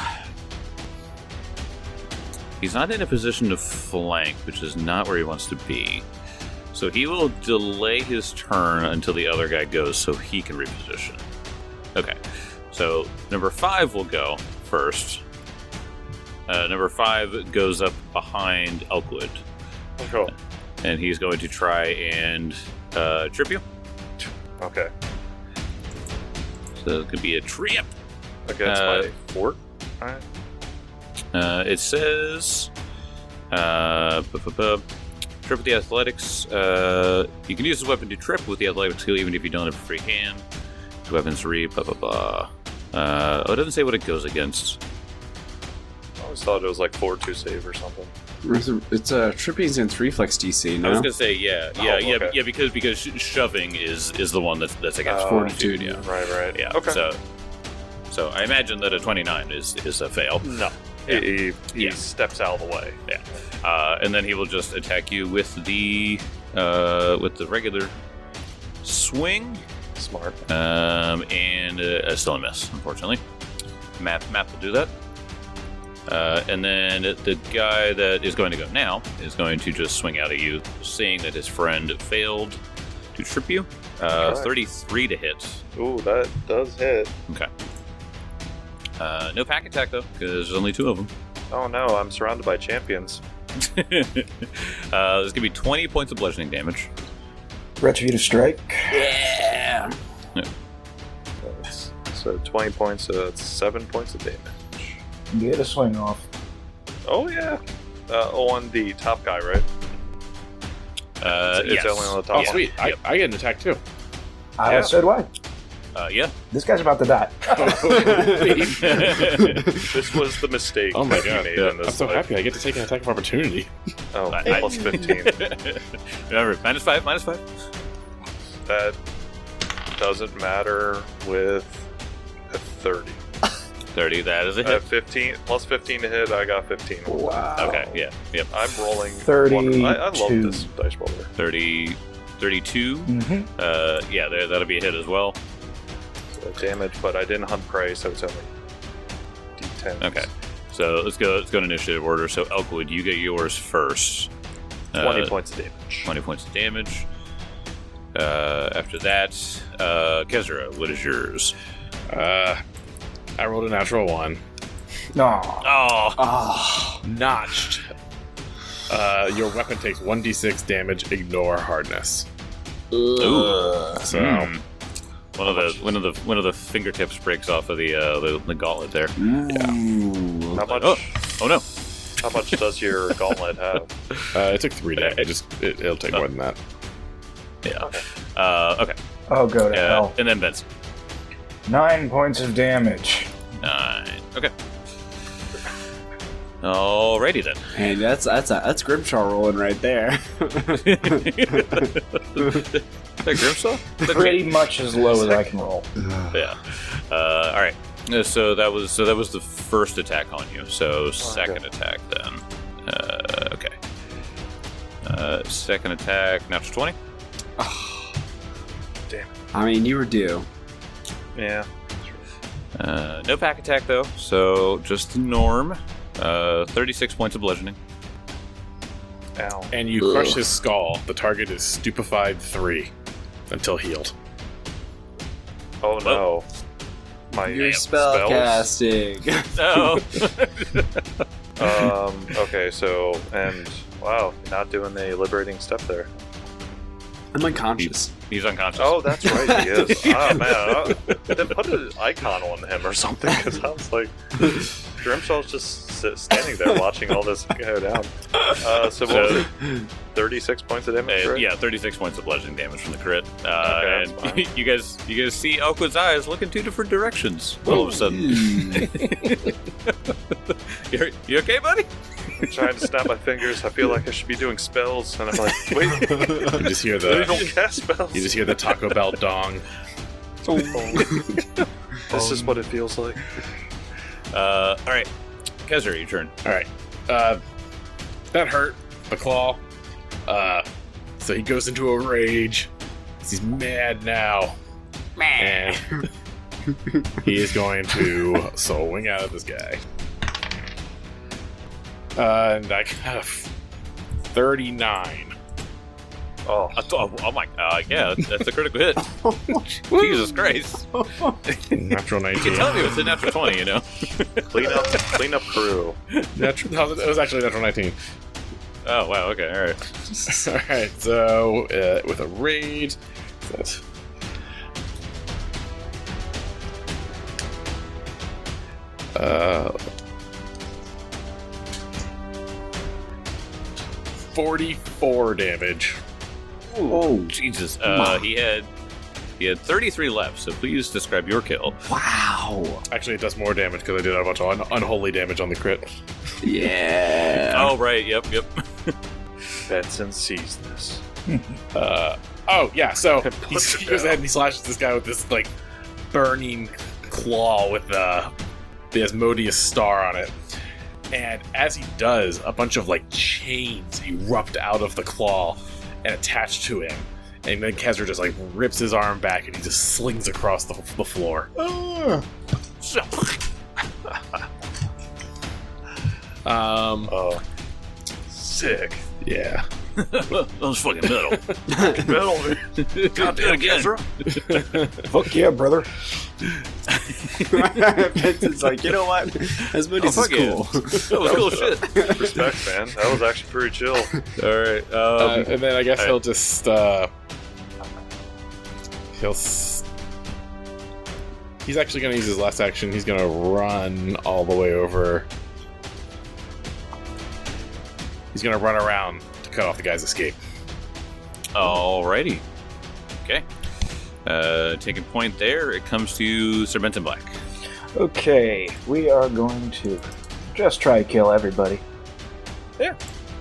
He's not in a position to flank, which is not where he wants to be. So he will delay his turn until the other guy goes, so he can reposition. Okay. So number five will go first. Uh, number five goes up behind Elkwood, cool. and he's going to try and uh, trip you. Okay. So it could be a trip. Against Uh, my fort. Alright. Uh, it says uh, bu- bu- bu- trip with the athletics. Uh, you can use this weapon to trip with the athletics skill even if you don't have a free hand. This weapon's re blah blah blah. Uh, oh, it doesn't say what it goes against. I always thought it was like four two save or something. It's a uh, tripping's and reflex D C, I was no? gonna say yeah, yeah, Oh, yeah, okay. yeah, because because sh- shoving is is the one that's that's against Oh. Fortitude, yeah. Right, right. Yeah. Okay. So so I imagine that a twenty-nine is is a fail. No. Yeah. He, he, he Yeah. steps out of the way. Uh, and then he will just attack you with the uh, with the regular swing. Smart. Um, and uh, still a miss, unfortunately. Map map will do that. Uh, and then the guy that is going to go now is going to just swing out at you, seeing that his friend failed to trip you. Uh, Correct. thirty-three to hit. Ooh, that does hit. Okay. Uh, no pack attack though, because there's only two of them. Oh no, I'm surrounded by champions. uh, there's gonna be twenty points of bludgeoning damage. Retributive Strike. Yeah. That's, so twenty points, so that's seven points of damage. Get a swing off. Oh, yeah. Uh, on the top guy, right? Uh, It's yes. only on the top Oh, one. sweet. I, Yep. I get an attack too. I Yeah. so do I. Uh, yeah. This guy's about to die. This was the mistake Oh my that god. you made Yeah. in this I'm so life. happy I get to take an attack of opportunity. Oh, I- I- plus fifteen. Remember, minus five, minus five. That doesn't matter with a thirty. thirty, that is a At hit. fifteen, plus fifteen to hit, I got fifteen. Wow. Okay, yeah, yep. I'm rolling. thirty-two. one- I, I love this dice roller. thirty, thirty-two. Mm-hmm. Uh, yeah, there, that'll be a hit as well. Uh, damage, but I didn't hunt prey, so it's only D ten. Okay. So let's go. Let's go in initiative order. So Elkwood, you get yours first. twenty Uh, points of damage. twenty points of damage. Uh, after that, uh, Kezra, what is yours? Uh, I rolled a natural one. No. Oh, Oh. Notched. Uh, your weapon takes one d six damage, ignore hardness. Ooh. So, Hmm. one of the one of the one of the fingertips breaks off of the uh, the, the gauntlet there. Ooh. How much? Oh, oh no! How much does your gauntlet have? uh, it took three days. It just, it, it'll take Oh. more than that. Yeah. Uh, okay. Oh, go to Uh, hell. and then Benson. Nine points of damage. Nine. Okay. Alrighty then. Hey, that's that's a, that's Grimshaw rolling right there. That Grimsaw? Pretty much as low as I can roll. Yeah. Uh, all right. Uh, So that was so that was the first attack on you. So second attack then. Uh, okay. Uh, second attack. Natural twenty. I mean, you were due. Yeah. Uh, no pack attack though. So just the norm. Uh, thirty-six points of bludgeoning. Ow. And you Ugh. crush his skull. The target is stupefied three until healed. Oh no. My Your spells? spell casting. No. Um. Okay. So and wow, not doing a liberating step there. I'm unconscious. He's unconscious. Oh, that's right. He is. Oh man. Uh, then put an icon on him or something. Because I was like, Grimshaw's just sit, standing there watching all this go down. Uh, so what was it? thirty-six points of damage. Uh, right? yeah, thirty-six points of bludgeoning damage from the crit. Uh, Okay, that's and you guys, you guys see Elkwood's eyes look in two different directions. All of a sudden, you you okay, buddy? I'm trying to snap my fingers. I feel like I should be doing spells, and I'm like, wait, You just hear they the don't cast spells. you just hear the Taco Bell dong. This is what it feels like. Uh, all right, Kezra, your turn. All right, uh, that hurt the claw. Uh, so he goes into a rage. He's mad now, and he is going to swing out at this guy. Uh, and I got a thirty-nine. Oh, Uh, oh, oh my, uh, yeah, that's a critical hit. Jesus Christ! Natural You nineteen. tell me it's a natural twenty, you know. clean up, clean up crew. Natural, no, it was actually natural nineteen. Oh wow, okay, all right. All right, so uh, with a rage, that's uh, forty-four damage. Oh, Jesus, uh, he had he had thirty-three left. So please describe your kill. wow. Actually, it does more damage because I did a bunch of un- unholy damage on the crit. Yeah. Oh right, yep, yep. Benson sees this. Uh, oh yeah, so he, Puts it he goes down. ahead and he slashes this guy with this like burning claw with the the Asmodeus star on it. And as he does, a bunch of like chains erupt out of the claw and attach to him. And then Kezra just like rips his arm back and he just slings across the, the floor. Um, Oh, sick. yeah. That was fucking metal. Metal. God damn, Kezra. Fuck yeah, brother. Benson's like, you know what? Asmodeus Oh, is fuck yeah. cool. That was cool shit. Respect, man. That was actually pretty chill. All right. Uh, Um, and then I guess I- he'll just uh, he'll. S- he's actually going to use his last action. He's going to run all the way over. He's going to run around to cut off the guy's escape. Alrighty. Okay. Uh, taking point there, it comes to Sir Benton Black. Okay, we are going to just try to kill everybody. Yeah.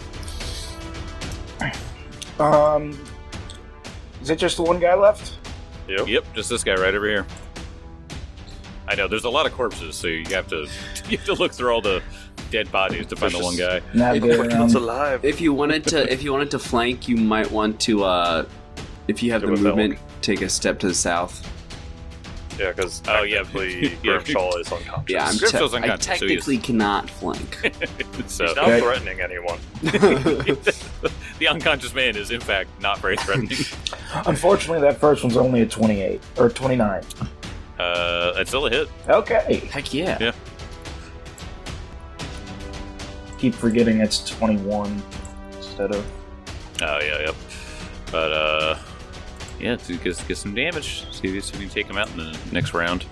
Um, is it just the one guy left? Yep. Yep, just this guy right over here. I know, there's a lot of corpses, so you have to you have to look through all the dead bodies to find the one guy. Navigate What's around. alive? If you wanted to, if you wanted to flank, you might want to. Uh, if you have Go the with that movement, take a step to the south. Yeah, because Oh, yeah. technically Yeah. Grimshaw is unconscious. Yeah, I'm Grimshaw's te- I unconscious, so he's- technically cannot flank. So He's not Okay. threatening anyone. the unconscious man is in fact not very threatening. Unfortunately, that first one's only a twenty-eight or twenty-nine. Uh, it's still a hit. Okay. Heck yeah. Yeah. Keep forgetting it's twenty-one instead of. Oh yeah, yep. But uh, yeah, to get, get some damage. See if we can take him out in the next round.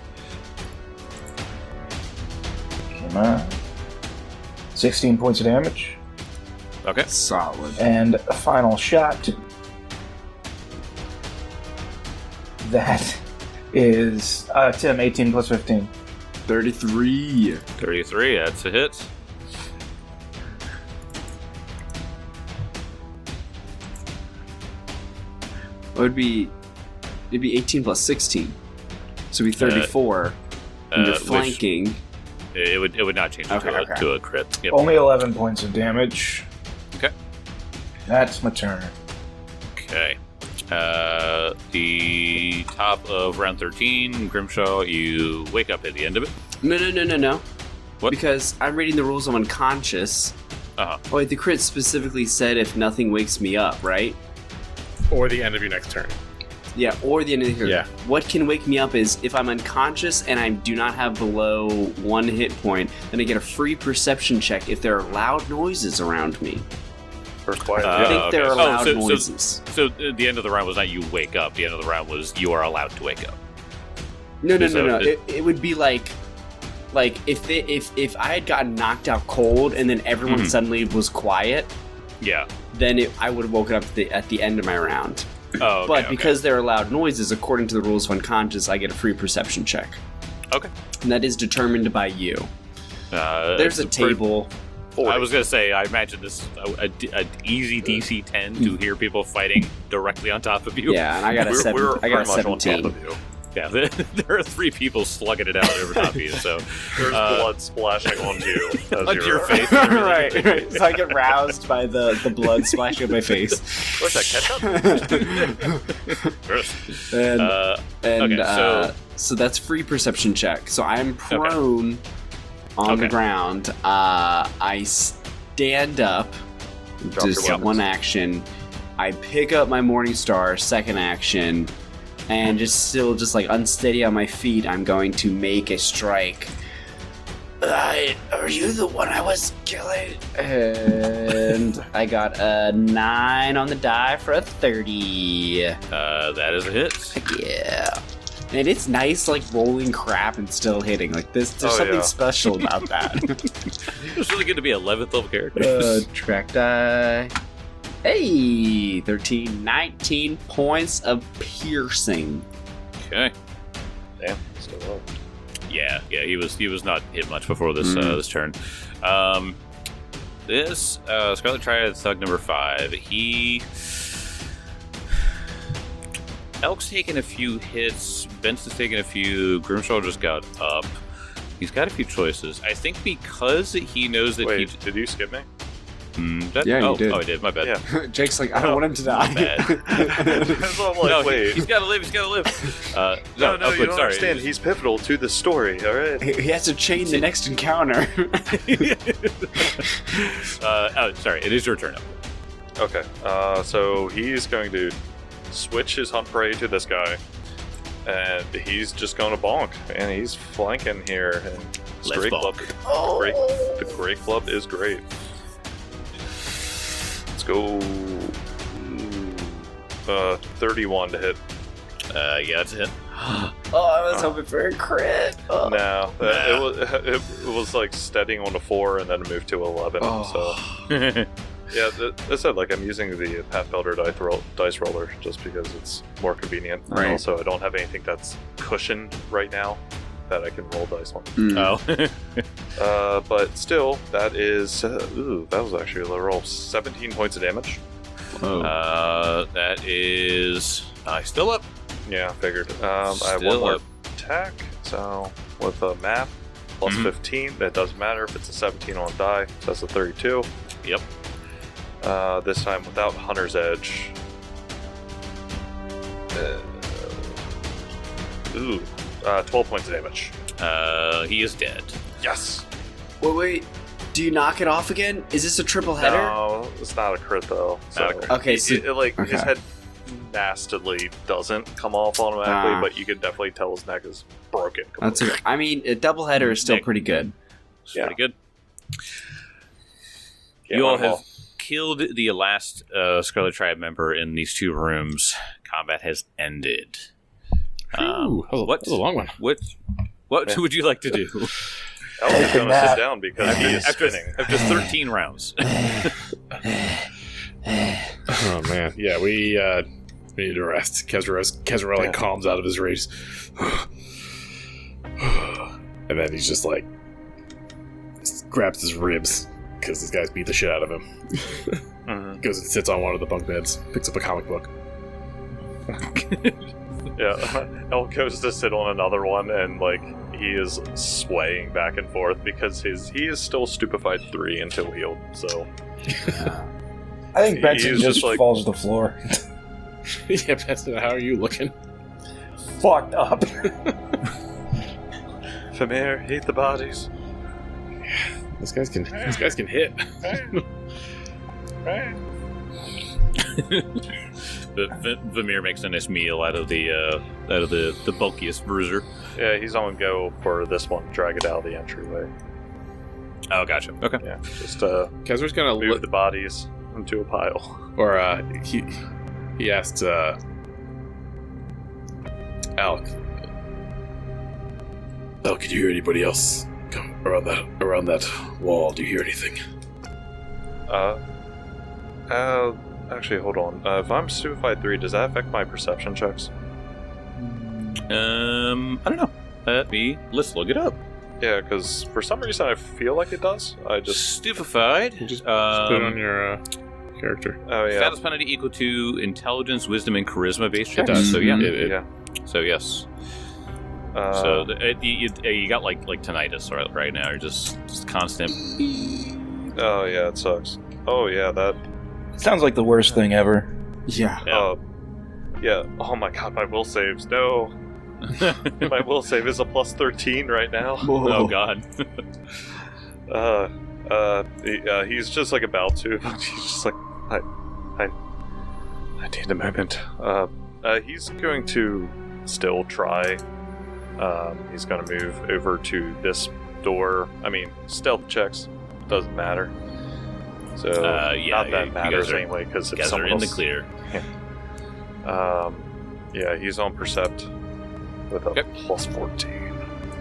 Come on. sixteen points of damage. Okay. Solid. And a final shot. That is uh, Tim, eighteen plus fifteen. Thirty-three. thirty-three. That's a hit. It would be. It'd be eighteen plus sixteen. So it'd be thirty-four. and you're Uh, which- flanking. It would it would not change it Okay, to, a, okay. to a crit. Yep. Only eleven points of damage. Okay. That's my turn. Okay. Uh, the top of round thirteen, Grimshaw, you wake up at the end of it. No, no, no, no, no. What? Because I'm reading the rules of unconscious. Uh-huh. Oh, wait, the crit specifically said if nothing wakes me up, right? Or the end of your next turn. Yeah, or the end of the turn. Yeah. What can wake me up is if I'm unconscious and I do not have below one hit point, then I get a free perception check if there are loud noises around me. For quiet. Uh, I think okay. there are Oh, loud so- so- noises. So uh, the end of the round was not you wake up. The end of the round was you are allowed to wake up. No, no, so no, no. it- It, it would be like, like if they, if if I had gotten knocked out cold and then everyone Mhm. suddenly was quiet, Yeah. then it, I would have woken up at the, at the end of my round. Oh, okay, but okay. because there are loud noises, according to the rules of unconscious, I get a free perception check. Okay. And that is determined by you. uh, There's a it's per- table. I was gonna say, I imagine this a, a, a easy D C ten to hear people fighting directly on top of you. Yeah, and I got a we're, seven. we're I got a pretty much on top seventeen. of you. Yeah, there are three people slugging it out over top of you. So There's Uh, blood splashing onto you. As onto you're, your face. and everything. right, right. So I get roused by the, the blood splashing on my face. What's that, ketchup? Gross. and Uh, and okay, uh, so- so that's free perception check. So I'm prone on the Okay. ground. Uh, I stand up, Drop your just weapons. one action. I pick up my Morning Star, second action, and just still just like unsteady on my feet. I'm going to make a strike. I, are you the one I was killing? And I got a nine on the die for a thirty. uh, that is a hit. Yeah. And it's nice, like, rolling crap and still hitting. Like, this, there's Oh, something yeah. special about that. It was really good to be eleventh level character. uh, track die. Hey! thirteen, nineteen points of piercing. Okay. Damn, still up. Yeah, yeah, he was he was not hit much before this Mm. uh, this turn. Um, this uh, Scarlet Triad Thug number five. He Elk's taken a few hits. Benson's taken a few. Grimshaw just got up. He's got a few choices. I think because he knows that Wait, he. did you skip me? Mm, that, Yeah, you oh, did. oh, I did. My bad. Yeah. Jake's like, I don't want him to my bad. That's why I'm like, no, he, wait. he's got to live. He's got to live. Uh, no, no, no, oh, you but don't sorry. understand. He's pivotal to the story, alright? He he has to chain the next encounter. uh, oh, sorry. It is your turn. Okay, uh, so he's going to switch his hunt prey to this guy, and he's just going to bonk, and he's flanking here, and his Let's great bonk. club, great, the great club is great. Let's go. Uh, thirty-one to hit. Uh, yeah, that's it. Oh, I was hoping for a crit. Oh. No, uh, it was it, it was like steadying on a four and then moved to eleven. Oh. So yeah, th- I said like I'm using the Pathfinder dice, roll, dice roller just because it's more convenient. Right. And also, I don't have anything that's cushioned right now that I can roll dice on. Mm. Oh. Uh, but still, that is uh, ooh, that was actually a low roll. seventeen points of damage. Whoa. uh, that is. Uh, still up. Yeah, I figured. Um, I have Still one more up. attack, so with a math plus Mhm. fifteen, that doesn't matter if it's a seventeen on die, so that's a thirty-two. Yep. Uh, this time without Hunter's Edge. Uh, ooh, uh, twelve points of damage. Uh, he is dead. Yes! Wait, wait. Do you knock it off again? Is this a triple header? No, it's not a crit though. So Not a crit. Okay, it, so- it, it, like his okay. head nastily doesn't come off automatically, Ah. but you can definitely tell his neck is broken. That's. completely. A, I mean, a double header is still Nick. pretty good. It's Yeah. pretty good. Yeah, you all one have ball. killed the last uh, Scarlet Tribe member in these two rooms. Combat has ended. Um, Ooh, that was, a, what? that was a long one. What? What Yeah. would you like to do Elvin's Take a gonna nap. sit down because he is after, spinning. after thirteen rounds? Oh man, yeah, we uh, we need to rest. Kezra, Kezra like Yeah. calms out of his rage, and then he's just like grabs his ribs because this guy's beat the shit out of him. Mhm. Goes and sits on one of the bunk beds, picks up a comic book. Yeah, El goes to sit on another one, and like he is swaying back and forth because his he is still stupefied three until healed. So I think Benson He's just, just like- falls to the floor. Yeah, Benson, how are you looking? Fucked up. Famir, eat the bodies. These guys can, these guys can hit. The V- Vamir makes a nice meal out of the uh, out of the, the bulkiest bruiser. Yeah, he's on go for this one. Drag it out of the entryway. Oh, gotcha. Okay. Yeah, just uh, Kezra's gonna move look, the bodies into a pile. or uh, he he asked uh, Alec. Alec, did you hear anybody else come around that around that wall? Do you hear anything? Uh, uh, actually, hold on. Uh, if I'm stupefied three, does that affect my perception checks? Um, I don't know. Let me let's look it up. Yeah, because for some reason I feel like it does. I just Stupefied. You just, um, just put it on your uh, character. oh yeah, Status penalty equal to intelligence, wisdom, and charisma based It checks. does. So yeah. It- it- yeah. So yes. Uh, so the, it, you, you, you got like like tinnitus right, right now. You're just just constant. oh yeah, it sucks. Oh yeah, that. Sounds like the worst thing ever. Yeah. Yeah. Uh, yeah. Oh my god, my will saves. No, my will save is a plus thirteen right now. Oh god. Uh, uh, he, uh, he's just like about to. He's just like, I, I, I need a moment. Uh, uh, he's going to still try. Um, he's going to move over to this door. I mean, stealth checks doesn't matter. So Uh, yeah, not you- that you matters guys are- anyway because You it's guys are someone in the else. clear. Um, yeah, he's on percept with a Yep. plus fourteen.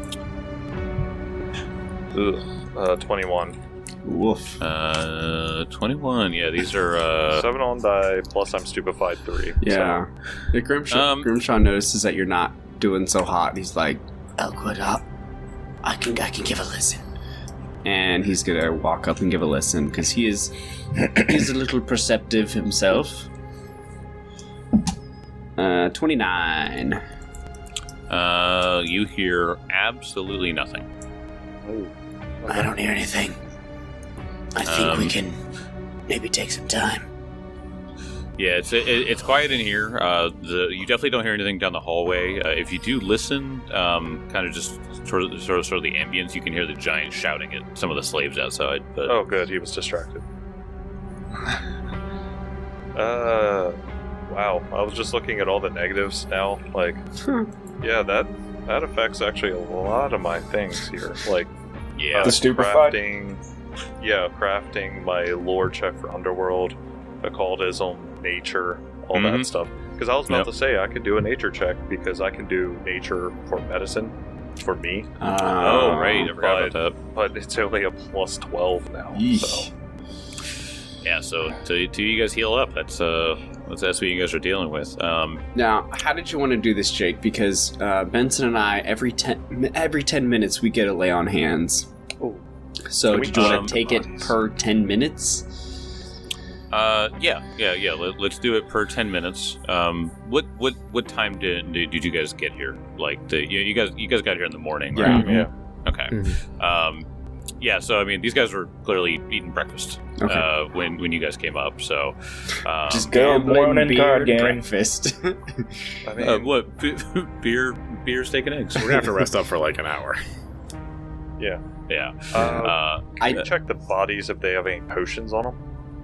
Ugh, uh, twenty-one. Woof. Uh, twenty-one. Yeah, these are. Uh, Seven on die, plus I'm stupefied three. Yeah. yeah Grimshaw, Um, Grimshaw notices that you're not doing so hot. He's like, Elkwood, up. I can, I can give a listen. And he's gonna walk up and give a listen because he is, he's a little perceptive himself. Uh, twenty-nine. uh, you hear absolutely nothing. So. I don't hear anything. I think Um, we can maybe take some time. Yeah, it's it, it's quiet in here. Uh, the you definitely don't hear anything down the hallway. Uh, if you do listen, um, kind of just sort of sort of sort of the ambience, you can hear the giant shouting at some of the slaves outside. But Oh, good. He was distracted. Uh, wow. I was just looking at all the negatives now. Like, yeah, that that affects actually a lot of my things here. Like, yeah, uh, The stupefied? crafting. Yeah, crafting my lore check for Underworld, occultism, nature, all Mhm. that stuff. Because I was about Yep. to say I could do a nature check because I can do nature for medicine for me, Uh, Oh, right. I forgot but- about that. but it's only a plus twelve now. Yeesh. So Yeah, so to, to you guys heal up, that's uh, that's, that's what you guys are dealing with. Um, Now, how did you want to do this, Jake? Because uh, Benson and I, every ten every ten minutes, we get a lay on hands. Oh. So, Can we did you want um, to take it bodies? per ten minutes? uh, yeah, yeah, yeah. Let, let's do it per ten minutes. Um, what what what time did did, did you guys get here? Like the you, you guys you guys got here in the morning, Yeah. right? yeah. Okay. Mhm. Um, yeah. So I mean, these guys were clearly eating breakfast Okay. uh, when when you guys came up. So um, Just go gambling, blown in beer, card game. breakfast. I mean, uh, what beer beer steak and eggs? We're gonna have to rest up for like an hour. yeah. Yeah. Uh, Uh, I Can you check the bodies if they have any potions on them,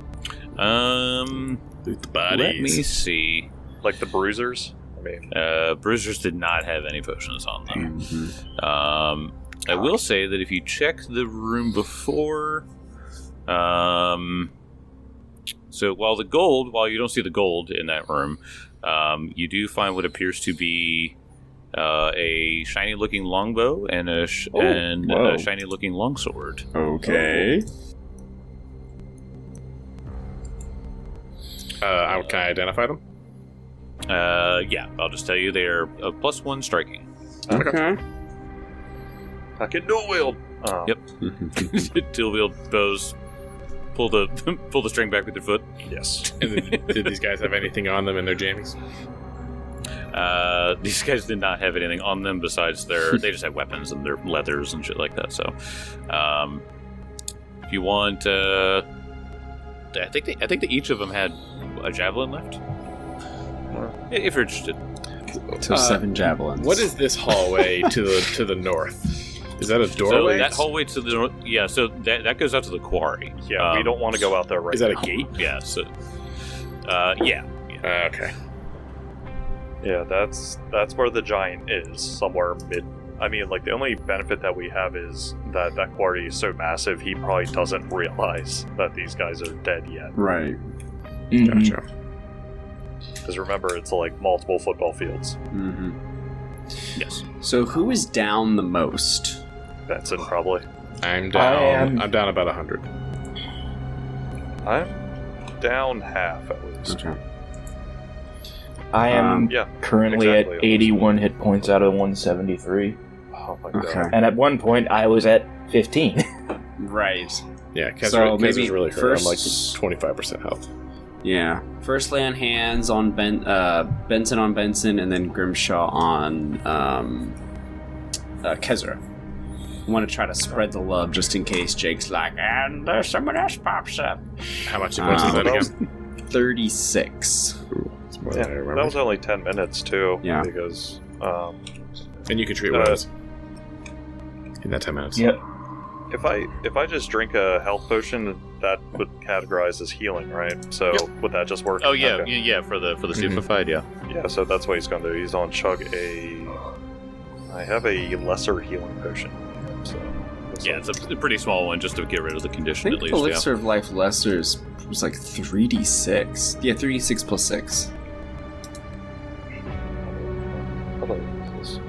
um, Loot the let me bodies. see. like the bruisers. I mean, Uh, Bruisers did not have any potions on them. Mhm. Um, I will say that if you check the room before, um, so while the gold, while you don't see the gold in that room, um, you do find what appears to be uh, a shiny-looking longbow and a sh- Oh, and whoa. a shiny-looking longsword. Okay. Uh, how can I identify them? Uh, yeah, I'll just tell you they're a plus one striking. Okay. I can dual wield. Uh, Yep. Dual wield bows. Pull the pull the string back with your foot. Yes. And then, did these guys have anything on them in their jammies? Uh, these guys did not have anything on them besides their. They just had weapons and their leathers and shit like that. So, um, if you want, uh, I think they, I think that each of them had a javelin left. If you're interested, So Uh, seven javelins. What is this hallway to the to the north? Is that a so doorway? that hallway to the north, yeah. So that that goes out to the quarry. Yeah, we Um, don't want to go out there right Is that a now. gate? Yeah. So, uh, yeah. Uh, okay. Yeah, that's that's where the giant is, somewhere mid. I mean, like, the only benefit that we have is that that quarry is so massive, he probably doesn't realize that these guys are dead yet. Right. Mhm. Gotcha. Because remember, it's like multiple football fields. hmm Yes. So who is down the most? Benson, probably. I'm down. am- I'm down about a hundred. I'm down half, at least. Okay. I am Um, Yeah. currently exactly. at eighty-one hit points out of one seventy-three. Oh my god. Okay. And at one point, I was at fifteen. Right. Yeah, Kez, So Kez maybe is really hurt. first- I'm like twenty-five percent health. Yeah. First lay on hands on Ben, uh, Benson on Benson, and then Grimshaw on um, uh, Kezra. I want to try to spread the love just in case Jake's like, and there's someone else pops up. How much points is Um, that that was- again? thirty-six. Ooh, it's more Yeah, than I remember. that was only ten minutes, too. Yeah. Because, um, And you can treat uh, wounds in that ten minutes. Yep. if I if I just drink a health potion, that would categorize as healing, right? So Yep. would that just work? Oh yeah, Okay. yeah, yeah. For the for the Mhm. stupefied, yeah. Yeah, so that's what he's going to do. He's going to chug a. I have a lesser healing potion. So. this Yeah, one- it's a, a pretty small one just to get rid of the I condition think at least. Elixir of Life Lesser is, was like three d six. Yeah, three d six plus six. How about this?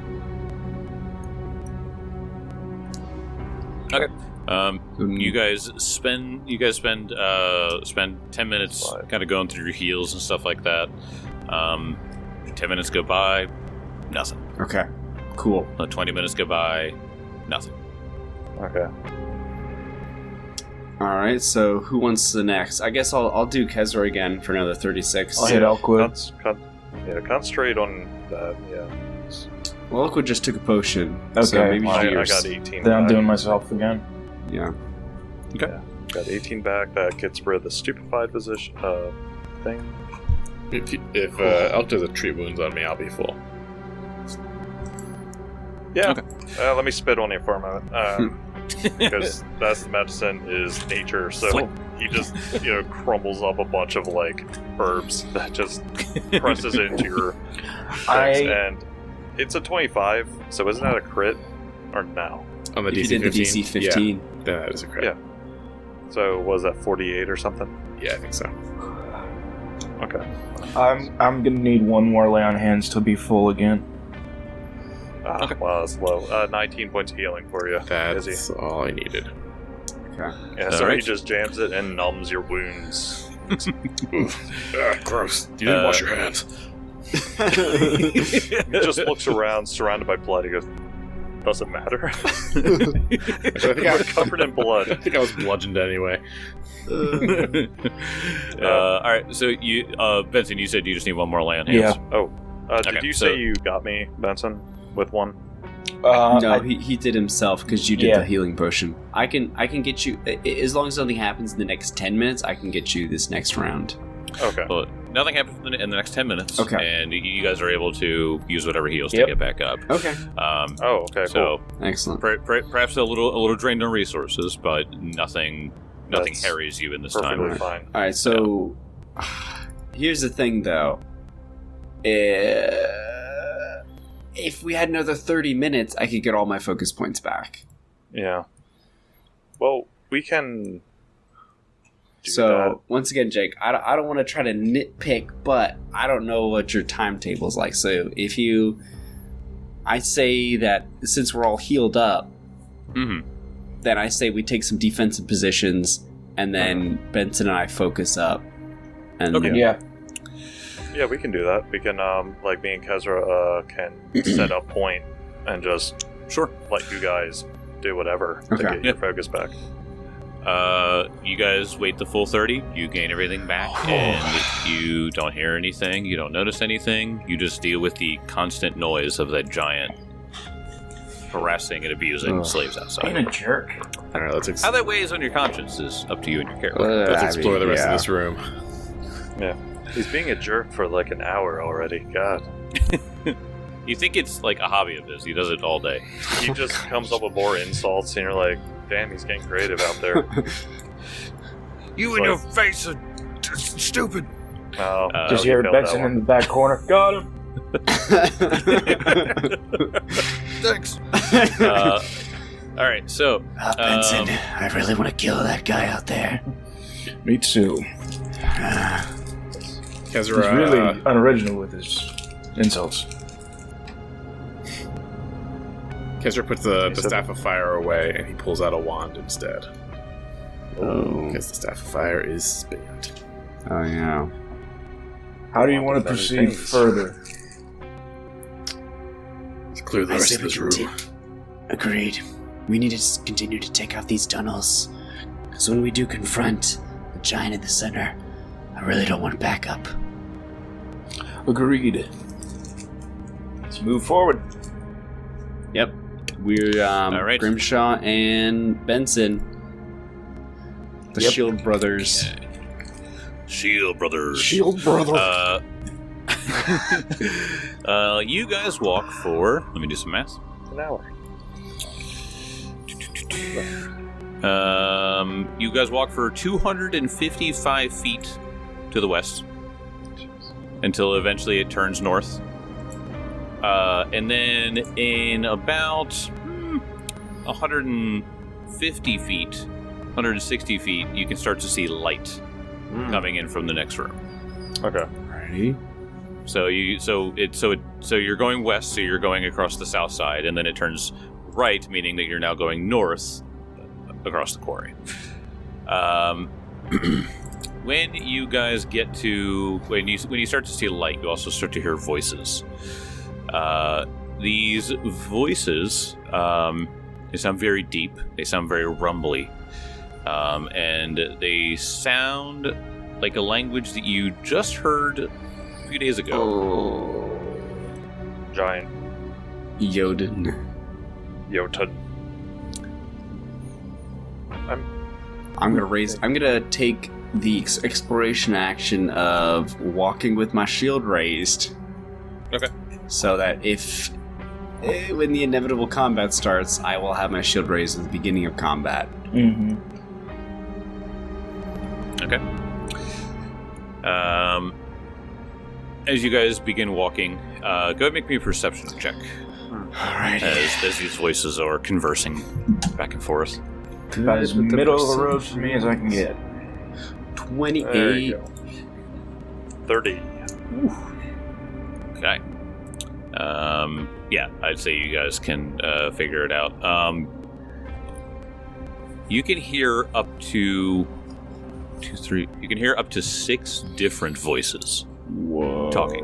Yeah. Um, Mm. you guys spend you guys spend uh spend ten minutes Five. kind of going through your heals and stuff like that. Um, ten minutes go by, nothing. Okay. Cool. Uh, Twenty minutes go by, nothing. Okay. All right. So who wants the next? I guess I'll I'll do Kezra again for another thirty-six. I'll hit Elkwood. Con- con- yeah, concentrate on that. Yeah. Well, Elkwood just took a potion. So Okay, maybe I, I yours. got eighteen. Then I'm back. doing myself again. Yeah. Got eighteen back. That gets rid of the stupefied position uh, thing. If, you- if uh, Elk does a treat wounds on me, I'll be full. Yeah. Okay. Uh, let me spit on you for a moment. Um, because that's the medicine is nature, so Flick. he just you know crumbles up a bunch of like herbs that just presses into your I things, and it's a twenty-five. So isn't that a crit or no? On the If D you C did the D C fifteen? fifteen. Yeah, then that is a crit. Yeah. So was that forty-eight or something? Yeah, I think so. Okay. I'm I'm gonna need one more lay on hands to be full again. Ah, Okay. Wow, that's low. Uh, nineteen points of healing for you. That's Izzy. all I needed. Okay. Yeah, so Alright. he just jams it and numbs your wounds. Ah, gross. You didn't Uh, wash your hands. He just looks around, surrounded by blood. He goes, "Doesn't matter. I think We're I, covered in blood." I think I was bludgeoned anyway. uh, all right, so you, uh, Benson, you said you just need one more lay on hands. Yeah. Oh, uh, did Okay, you so- say you got me, Benson, with one? Uh, no, I- he, he did himself because you did Yeah. the healing potion. I can I can get you i- i- as long as nothing happens in the next ten minutes. I can get you this next round. Okay. Well, nothing happens in the, in the next ten minutes. Okay. And you- you guys are able to use whatever heals Yep. to get back up. Okay, Um, Oh, okay. so excellent. per, per, perhaps a little a little drained on resources, but nothing nothing That's harries you in this cool. Perfectly time. fine. All right, so here's the thing, though. Uh, if we had another thirty minutes, I could get all my focus points back. Yeah. Well, we can. Do so that. once again, Jake, I don't, I don't want to try to nitpick, but I don't know what your timetable's like. So if you, I say that since we're all healed up, Mm-hmm. then I say we take some defensive positions, and then Benson and I focus up. And Okay. yeah. Yeah, we can do that. We can, um, like, me and Kezra uh, can set up point and just Sure. let you guys do whatever Okay. to get your Yeah. focus back. Uh, you guys wait the full thirty. You gain everything back, and you don't hear anything. You don't notice anything. You just deal with the constant noise of that giant harassing and abusing Ugh. slaves Being outside. a jerk. I don't know. Let's, ex- How that weighs on your conscience is up to you and your character. Uh, let's I explore mean, the rest yeah. of this room. He's being a jerk for like an hour already. God. You think it's like a hobby of his. He does it all day. He just comes up with more insults, and you're like, damn, he's getting creative out there. You and your face are stupid. Oh, Uh, Just you hear failed that Benson one. in the back corner. Got him. Thanks. Uh, all right, so Uh, Benson, Um, I really want to kill that guy out there. Me too. Kezra, He's really uh, unoriginal with his insults. Kezra puts the, He the said- staff of fire away, and he pulls out a wand instead. Oh, Because the staff of fire is spent. oh yeah. How do you want to Many proceed things. further? Let's clear the I rest say of we this room. conti- Agreed. We need to s- continue to take out these tunnels. Because when we do confront the giant in the center, I really don't want backup. Agreed. Let's move forward. Yep. We're um, All right. Grimshaw and Benson, the Yep. Shield brothers. Shield Brothers. Shield brother. Uh, uh, you guys walk for. Let me do some math. An hour. Um, you guys walk for two hundred fifty-five feet to the west until eventually it turns north. Uh, and then in about hmm, one hundred fifty feet, one hundred sixty feet, you can start to see light coming in from the next room. Okay. Alrighty. So you so it so it so you're going west, so you're going across the south side, and then it turns right, meaning that you're now going north across the quarry. Um, when you guys get to when you when you start to see light, you also start to hear voices. Uh, these voices um, they sound very deep. They sound very rumbly, um, and they sound like a language that you just heard a few days ago. Oh. Giant Yoden. Yotun. I'm gonna raise. I'm gonna take the ex- exploration action of walking with my shield raised. Okay. So that if, eh, when the inevitable combat starts, I will have my shield raised at the beginning of combat. Mm-hmm. Okay. Um, as you guys begin walking, uh, go ahead and make me a perception check Alright. as, as these voices are conversing back and forth. About as middle of the road for me as I can get. There you twenty-eight. go. thirty. Okay. Um, yeah, I'd say you guys can uh, figure it out. Um, you can hear up to two, three. You can hear up to six different voices Whoa. talking.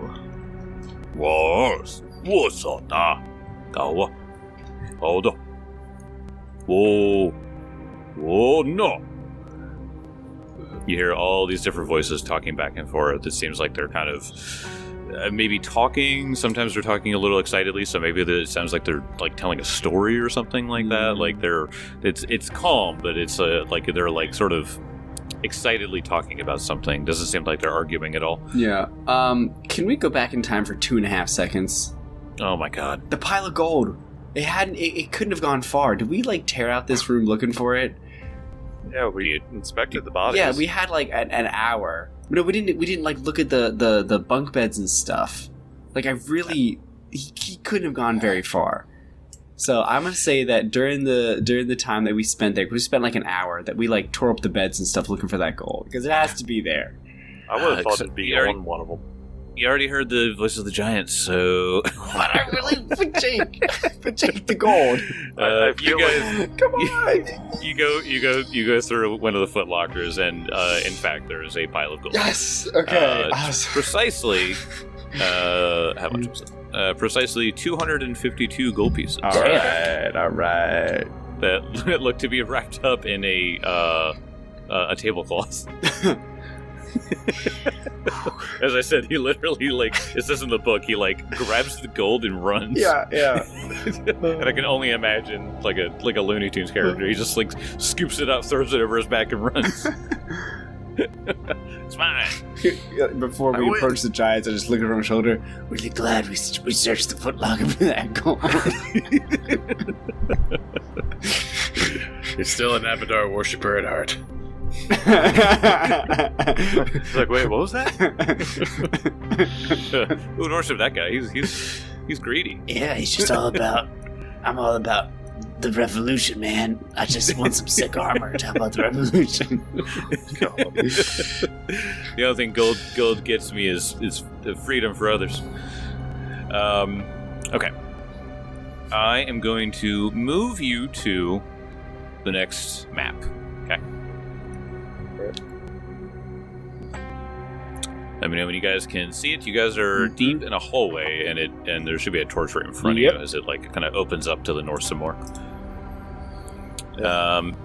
What's what's on that? Go. Hold on. Whoa. Whoa, no. You hear all these different voices talking back and forth. It seems like they're kind of uh, maybe talking. Sometimes they're talking a little excitedly, so maybe the, it sounds like they're like telling a story or something like that. Like they're, it's it's calm, but it's uh, like they're like sort of excitedly talking about something. Doesn't seem like they're arguing at all. Yeah. Um, can we go back in time for two and a half seconds? Oh my god. The pile of gold. It hadn't. It, it couldn't have gone far. Did we like tear out this room looking for it? Yeah, we inspected the bodies. Yeah, we had like an, an hour. No, we didn't. We didn't like look at the, the, the bunk beds and stuff. Like I really, he, he couldn't have gone very far. So I'm gonna say that during the during the time that we spent there, we spent like an hour. That we like tore up the beds and stuff looking for that gold because it has to be there. I would have Uh, thought so it'd be you already- on one of them. You already heard the voice of the giant, so But I really, but Jake, but Jake, the gold. I- uh, I you feel guys. Come on. You go, you go, you go through one of the foot lockers, and uh, in fact, there is a pile of gold. Yes. Okay. Uh, I was- Precisely, uh, how much was it? Uh, precisely two hundred fifty-two gold pieces all right. All right. that look to be wrapped up in a uh, uh, a tablecloth. As I said, he literally like it says in the book, he like grabs the gold and runs. Yeah. Yeah. And I can only imagine like a like a Looney Tunes character. He just like scoops it up, throws it over his back, and runs. It's mine. Before I we would- approach the giants, I just look over my shoulder. Really glad we we searched the footlocker for that gold. You're still an Abadar worshiper at heart. He's like, wait, what was that? Who would worship that guy? He's he's he's greedy. Yeah, it's just all about. I'm all about the revolution, man. I just want some sick armor. How about the revolution? The only thing gold gold gets me is is the freedom for others. Um, okay. I am going to move you to the next map. Okay. Let me know when you guys can see it. You guys are Mhm. deep in a hallway, and it and there should be a torch right in front Yep. of you as it like kind of opens up to the north some more. Um.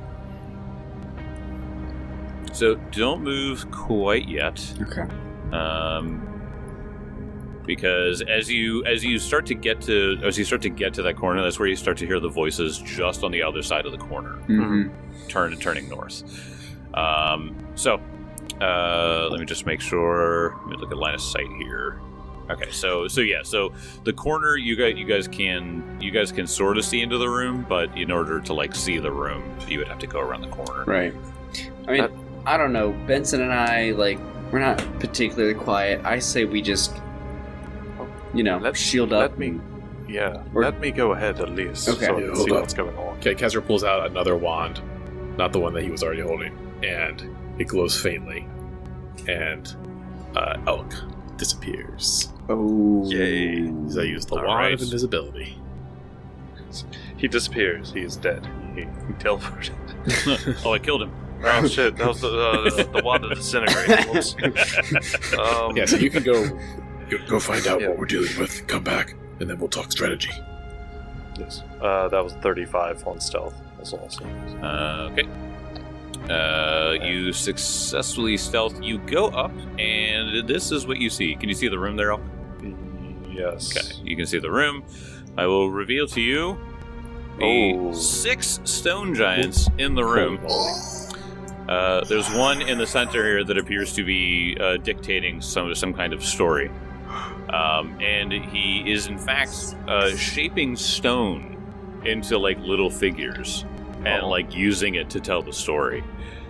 So don't move quite yet. Okay. Um, because as you as you start to get to as you start to get to that corner, that's where you start to hear the voices just on the other side of the corner, Mm-hmm. turn turning north. Um, so uh, let me just make sure. Let me look at line of sight here. Okay, so so yeah, so the corner you guys you guys can you guys can sort of see into the room, but in order to like see the room, you would have to go around the corner. Right. I mean, That- I don't know. Benson and I, like, we're not particularly quiet. I say we just, you know, Let- shield up. let me- Yeah, Or- let me go ahead at least, Okay. so I Yeah, can hold see up. what's going on. Okay, Kezra pulls out another wand, not the one that he was already holding, and it glows faintly, and uh, Elk disappears. Oh. Yay. So I use the All wand right. of invisibility. He disappears. He is dead. He, he teleported. Oh, I killed him. Oh shit! That was the uh, the wand of disintegrate. Whoops. Um, Yeah, so you can go go, go find out Yeah. what we're dealing with. Come back, and then we'll talk strategy. yes. Uh, that was thirty-five on stealth. That's also. Uh, okay. Uh, you successfully stealth. You go up, and this is what you see. Can you see the room there, Elk? Yes. Okay, you can see the room. I will reveal to you the Oh. six stone giants in the room. Uh, there's one in the center here that appears to be uh, dictating some some kind of story, um, and he is in fact uh, shaping stone into like little figures and Oh. like using it to tell the story.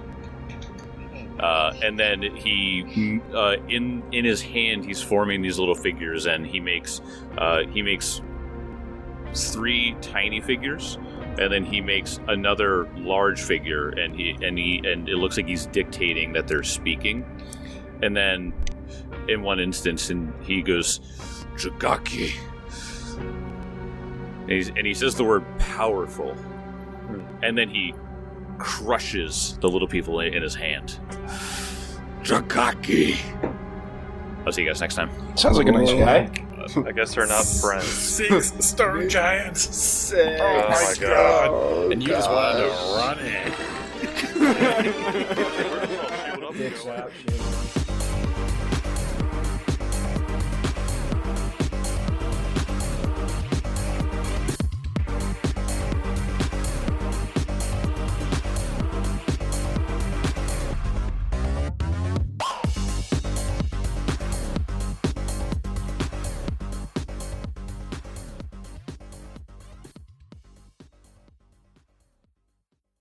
Uh, and then he, uh, in in his hand, he's forming these little figures, and he makes uh, he makes three tiny figures, and then he makes another large figure, and he and he and it looks like he's dictating that they're speaking, and then in one instance, and he goes, Jagaki. And, he's, and he says the word powerful. And then he crushes the little people in, in his hand. Jagaki. I'll see you guys next time. Sounds like a nice guy. I guess they're not friends. Six star giants. Six. Oh my god. Oh, And you just wanted to run in. Dick slap shit.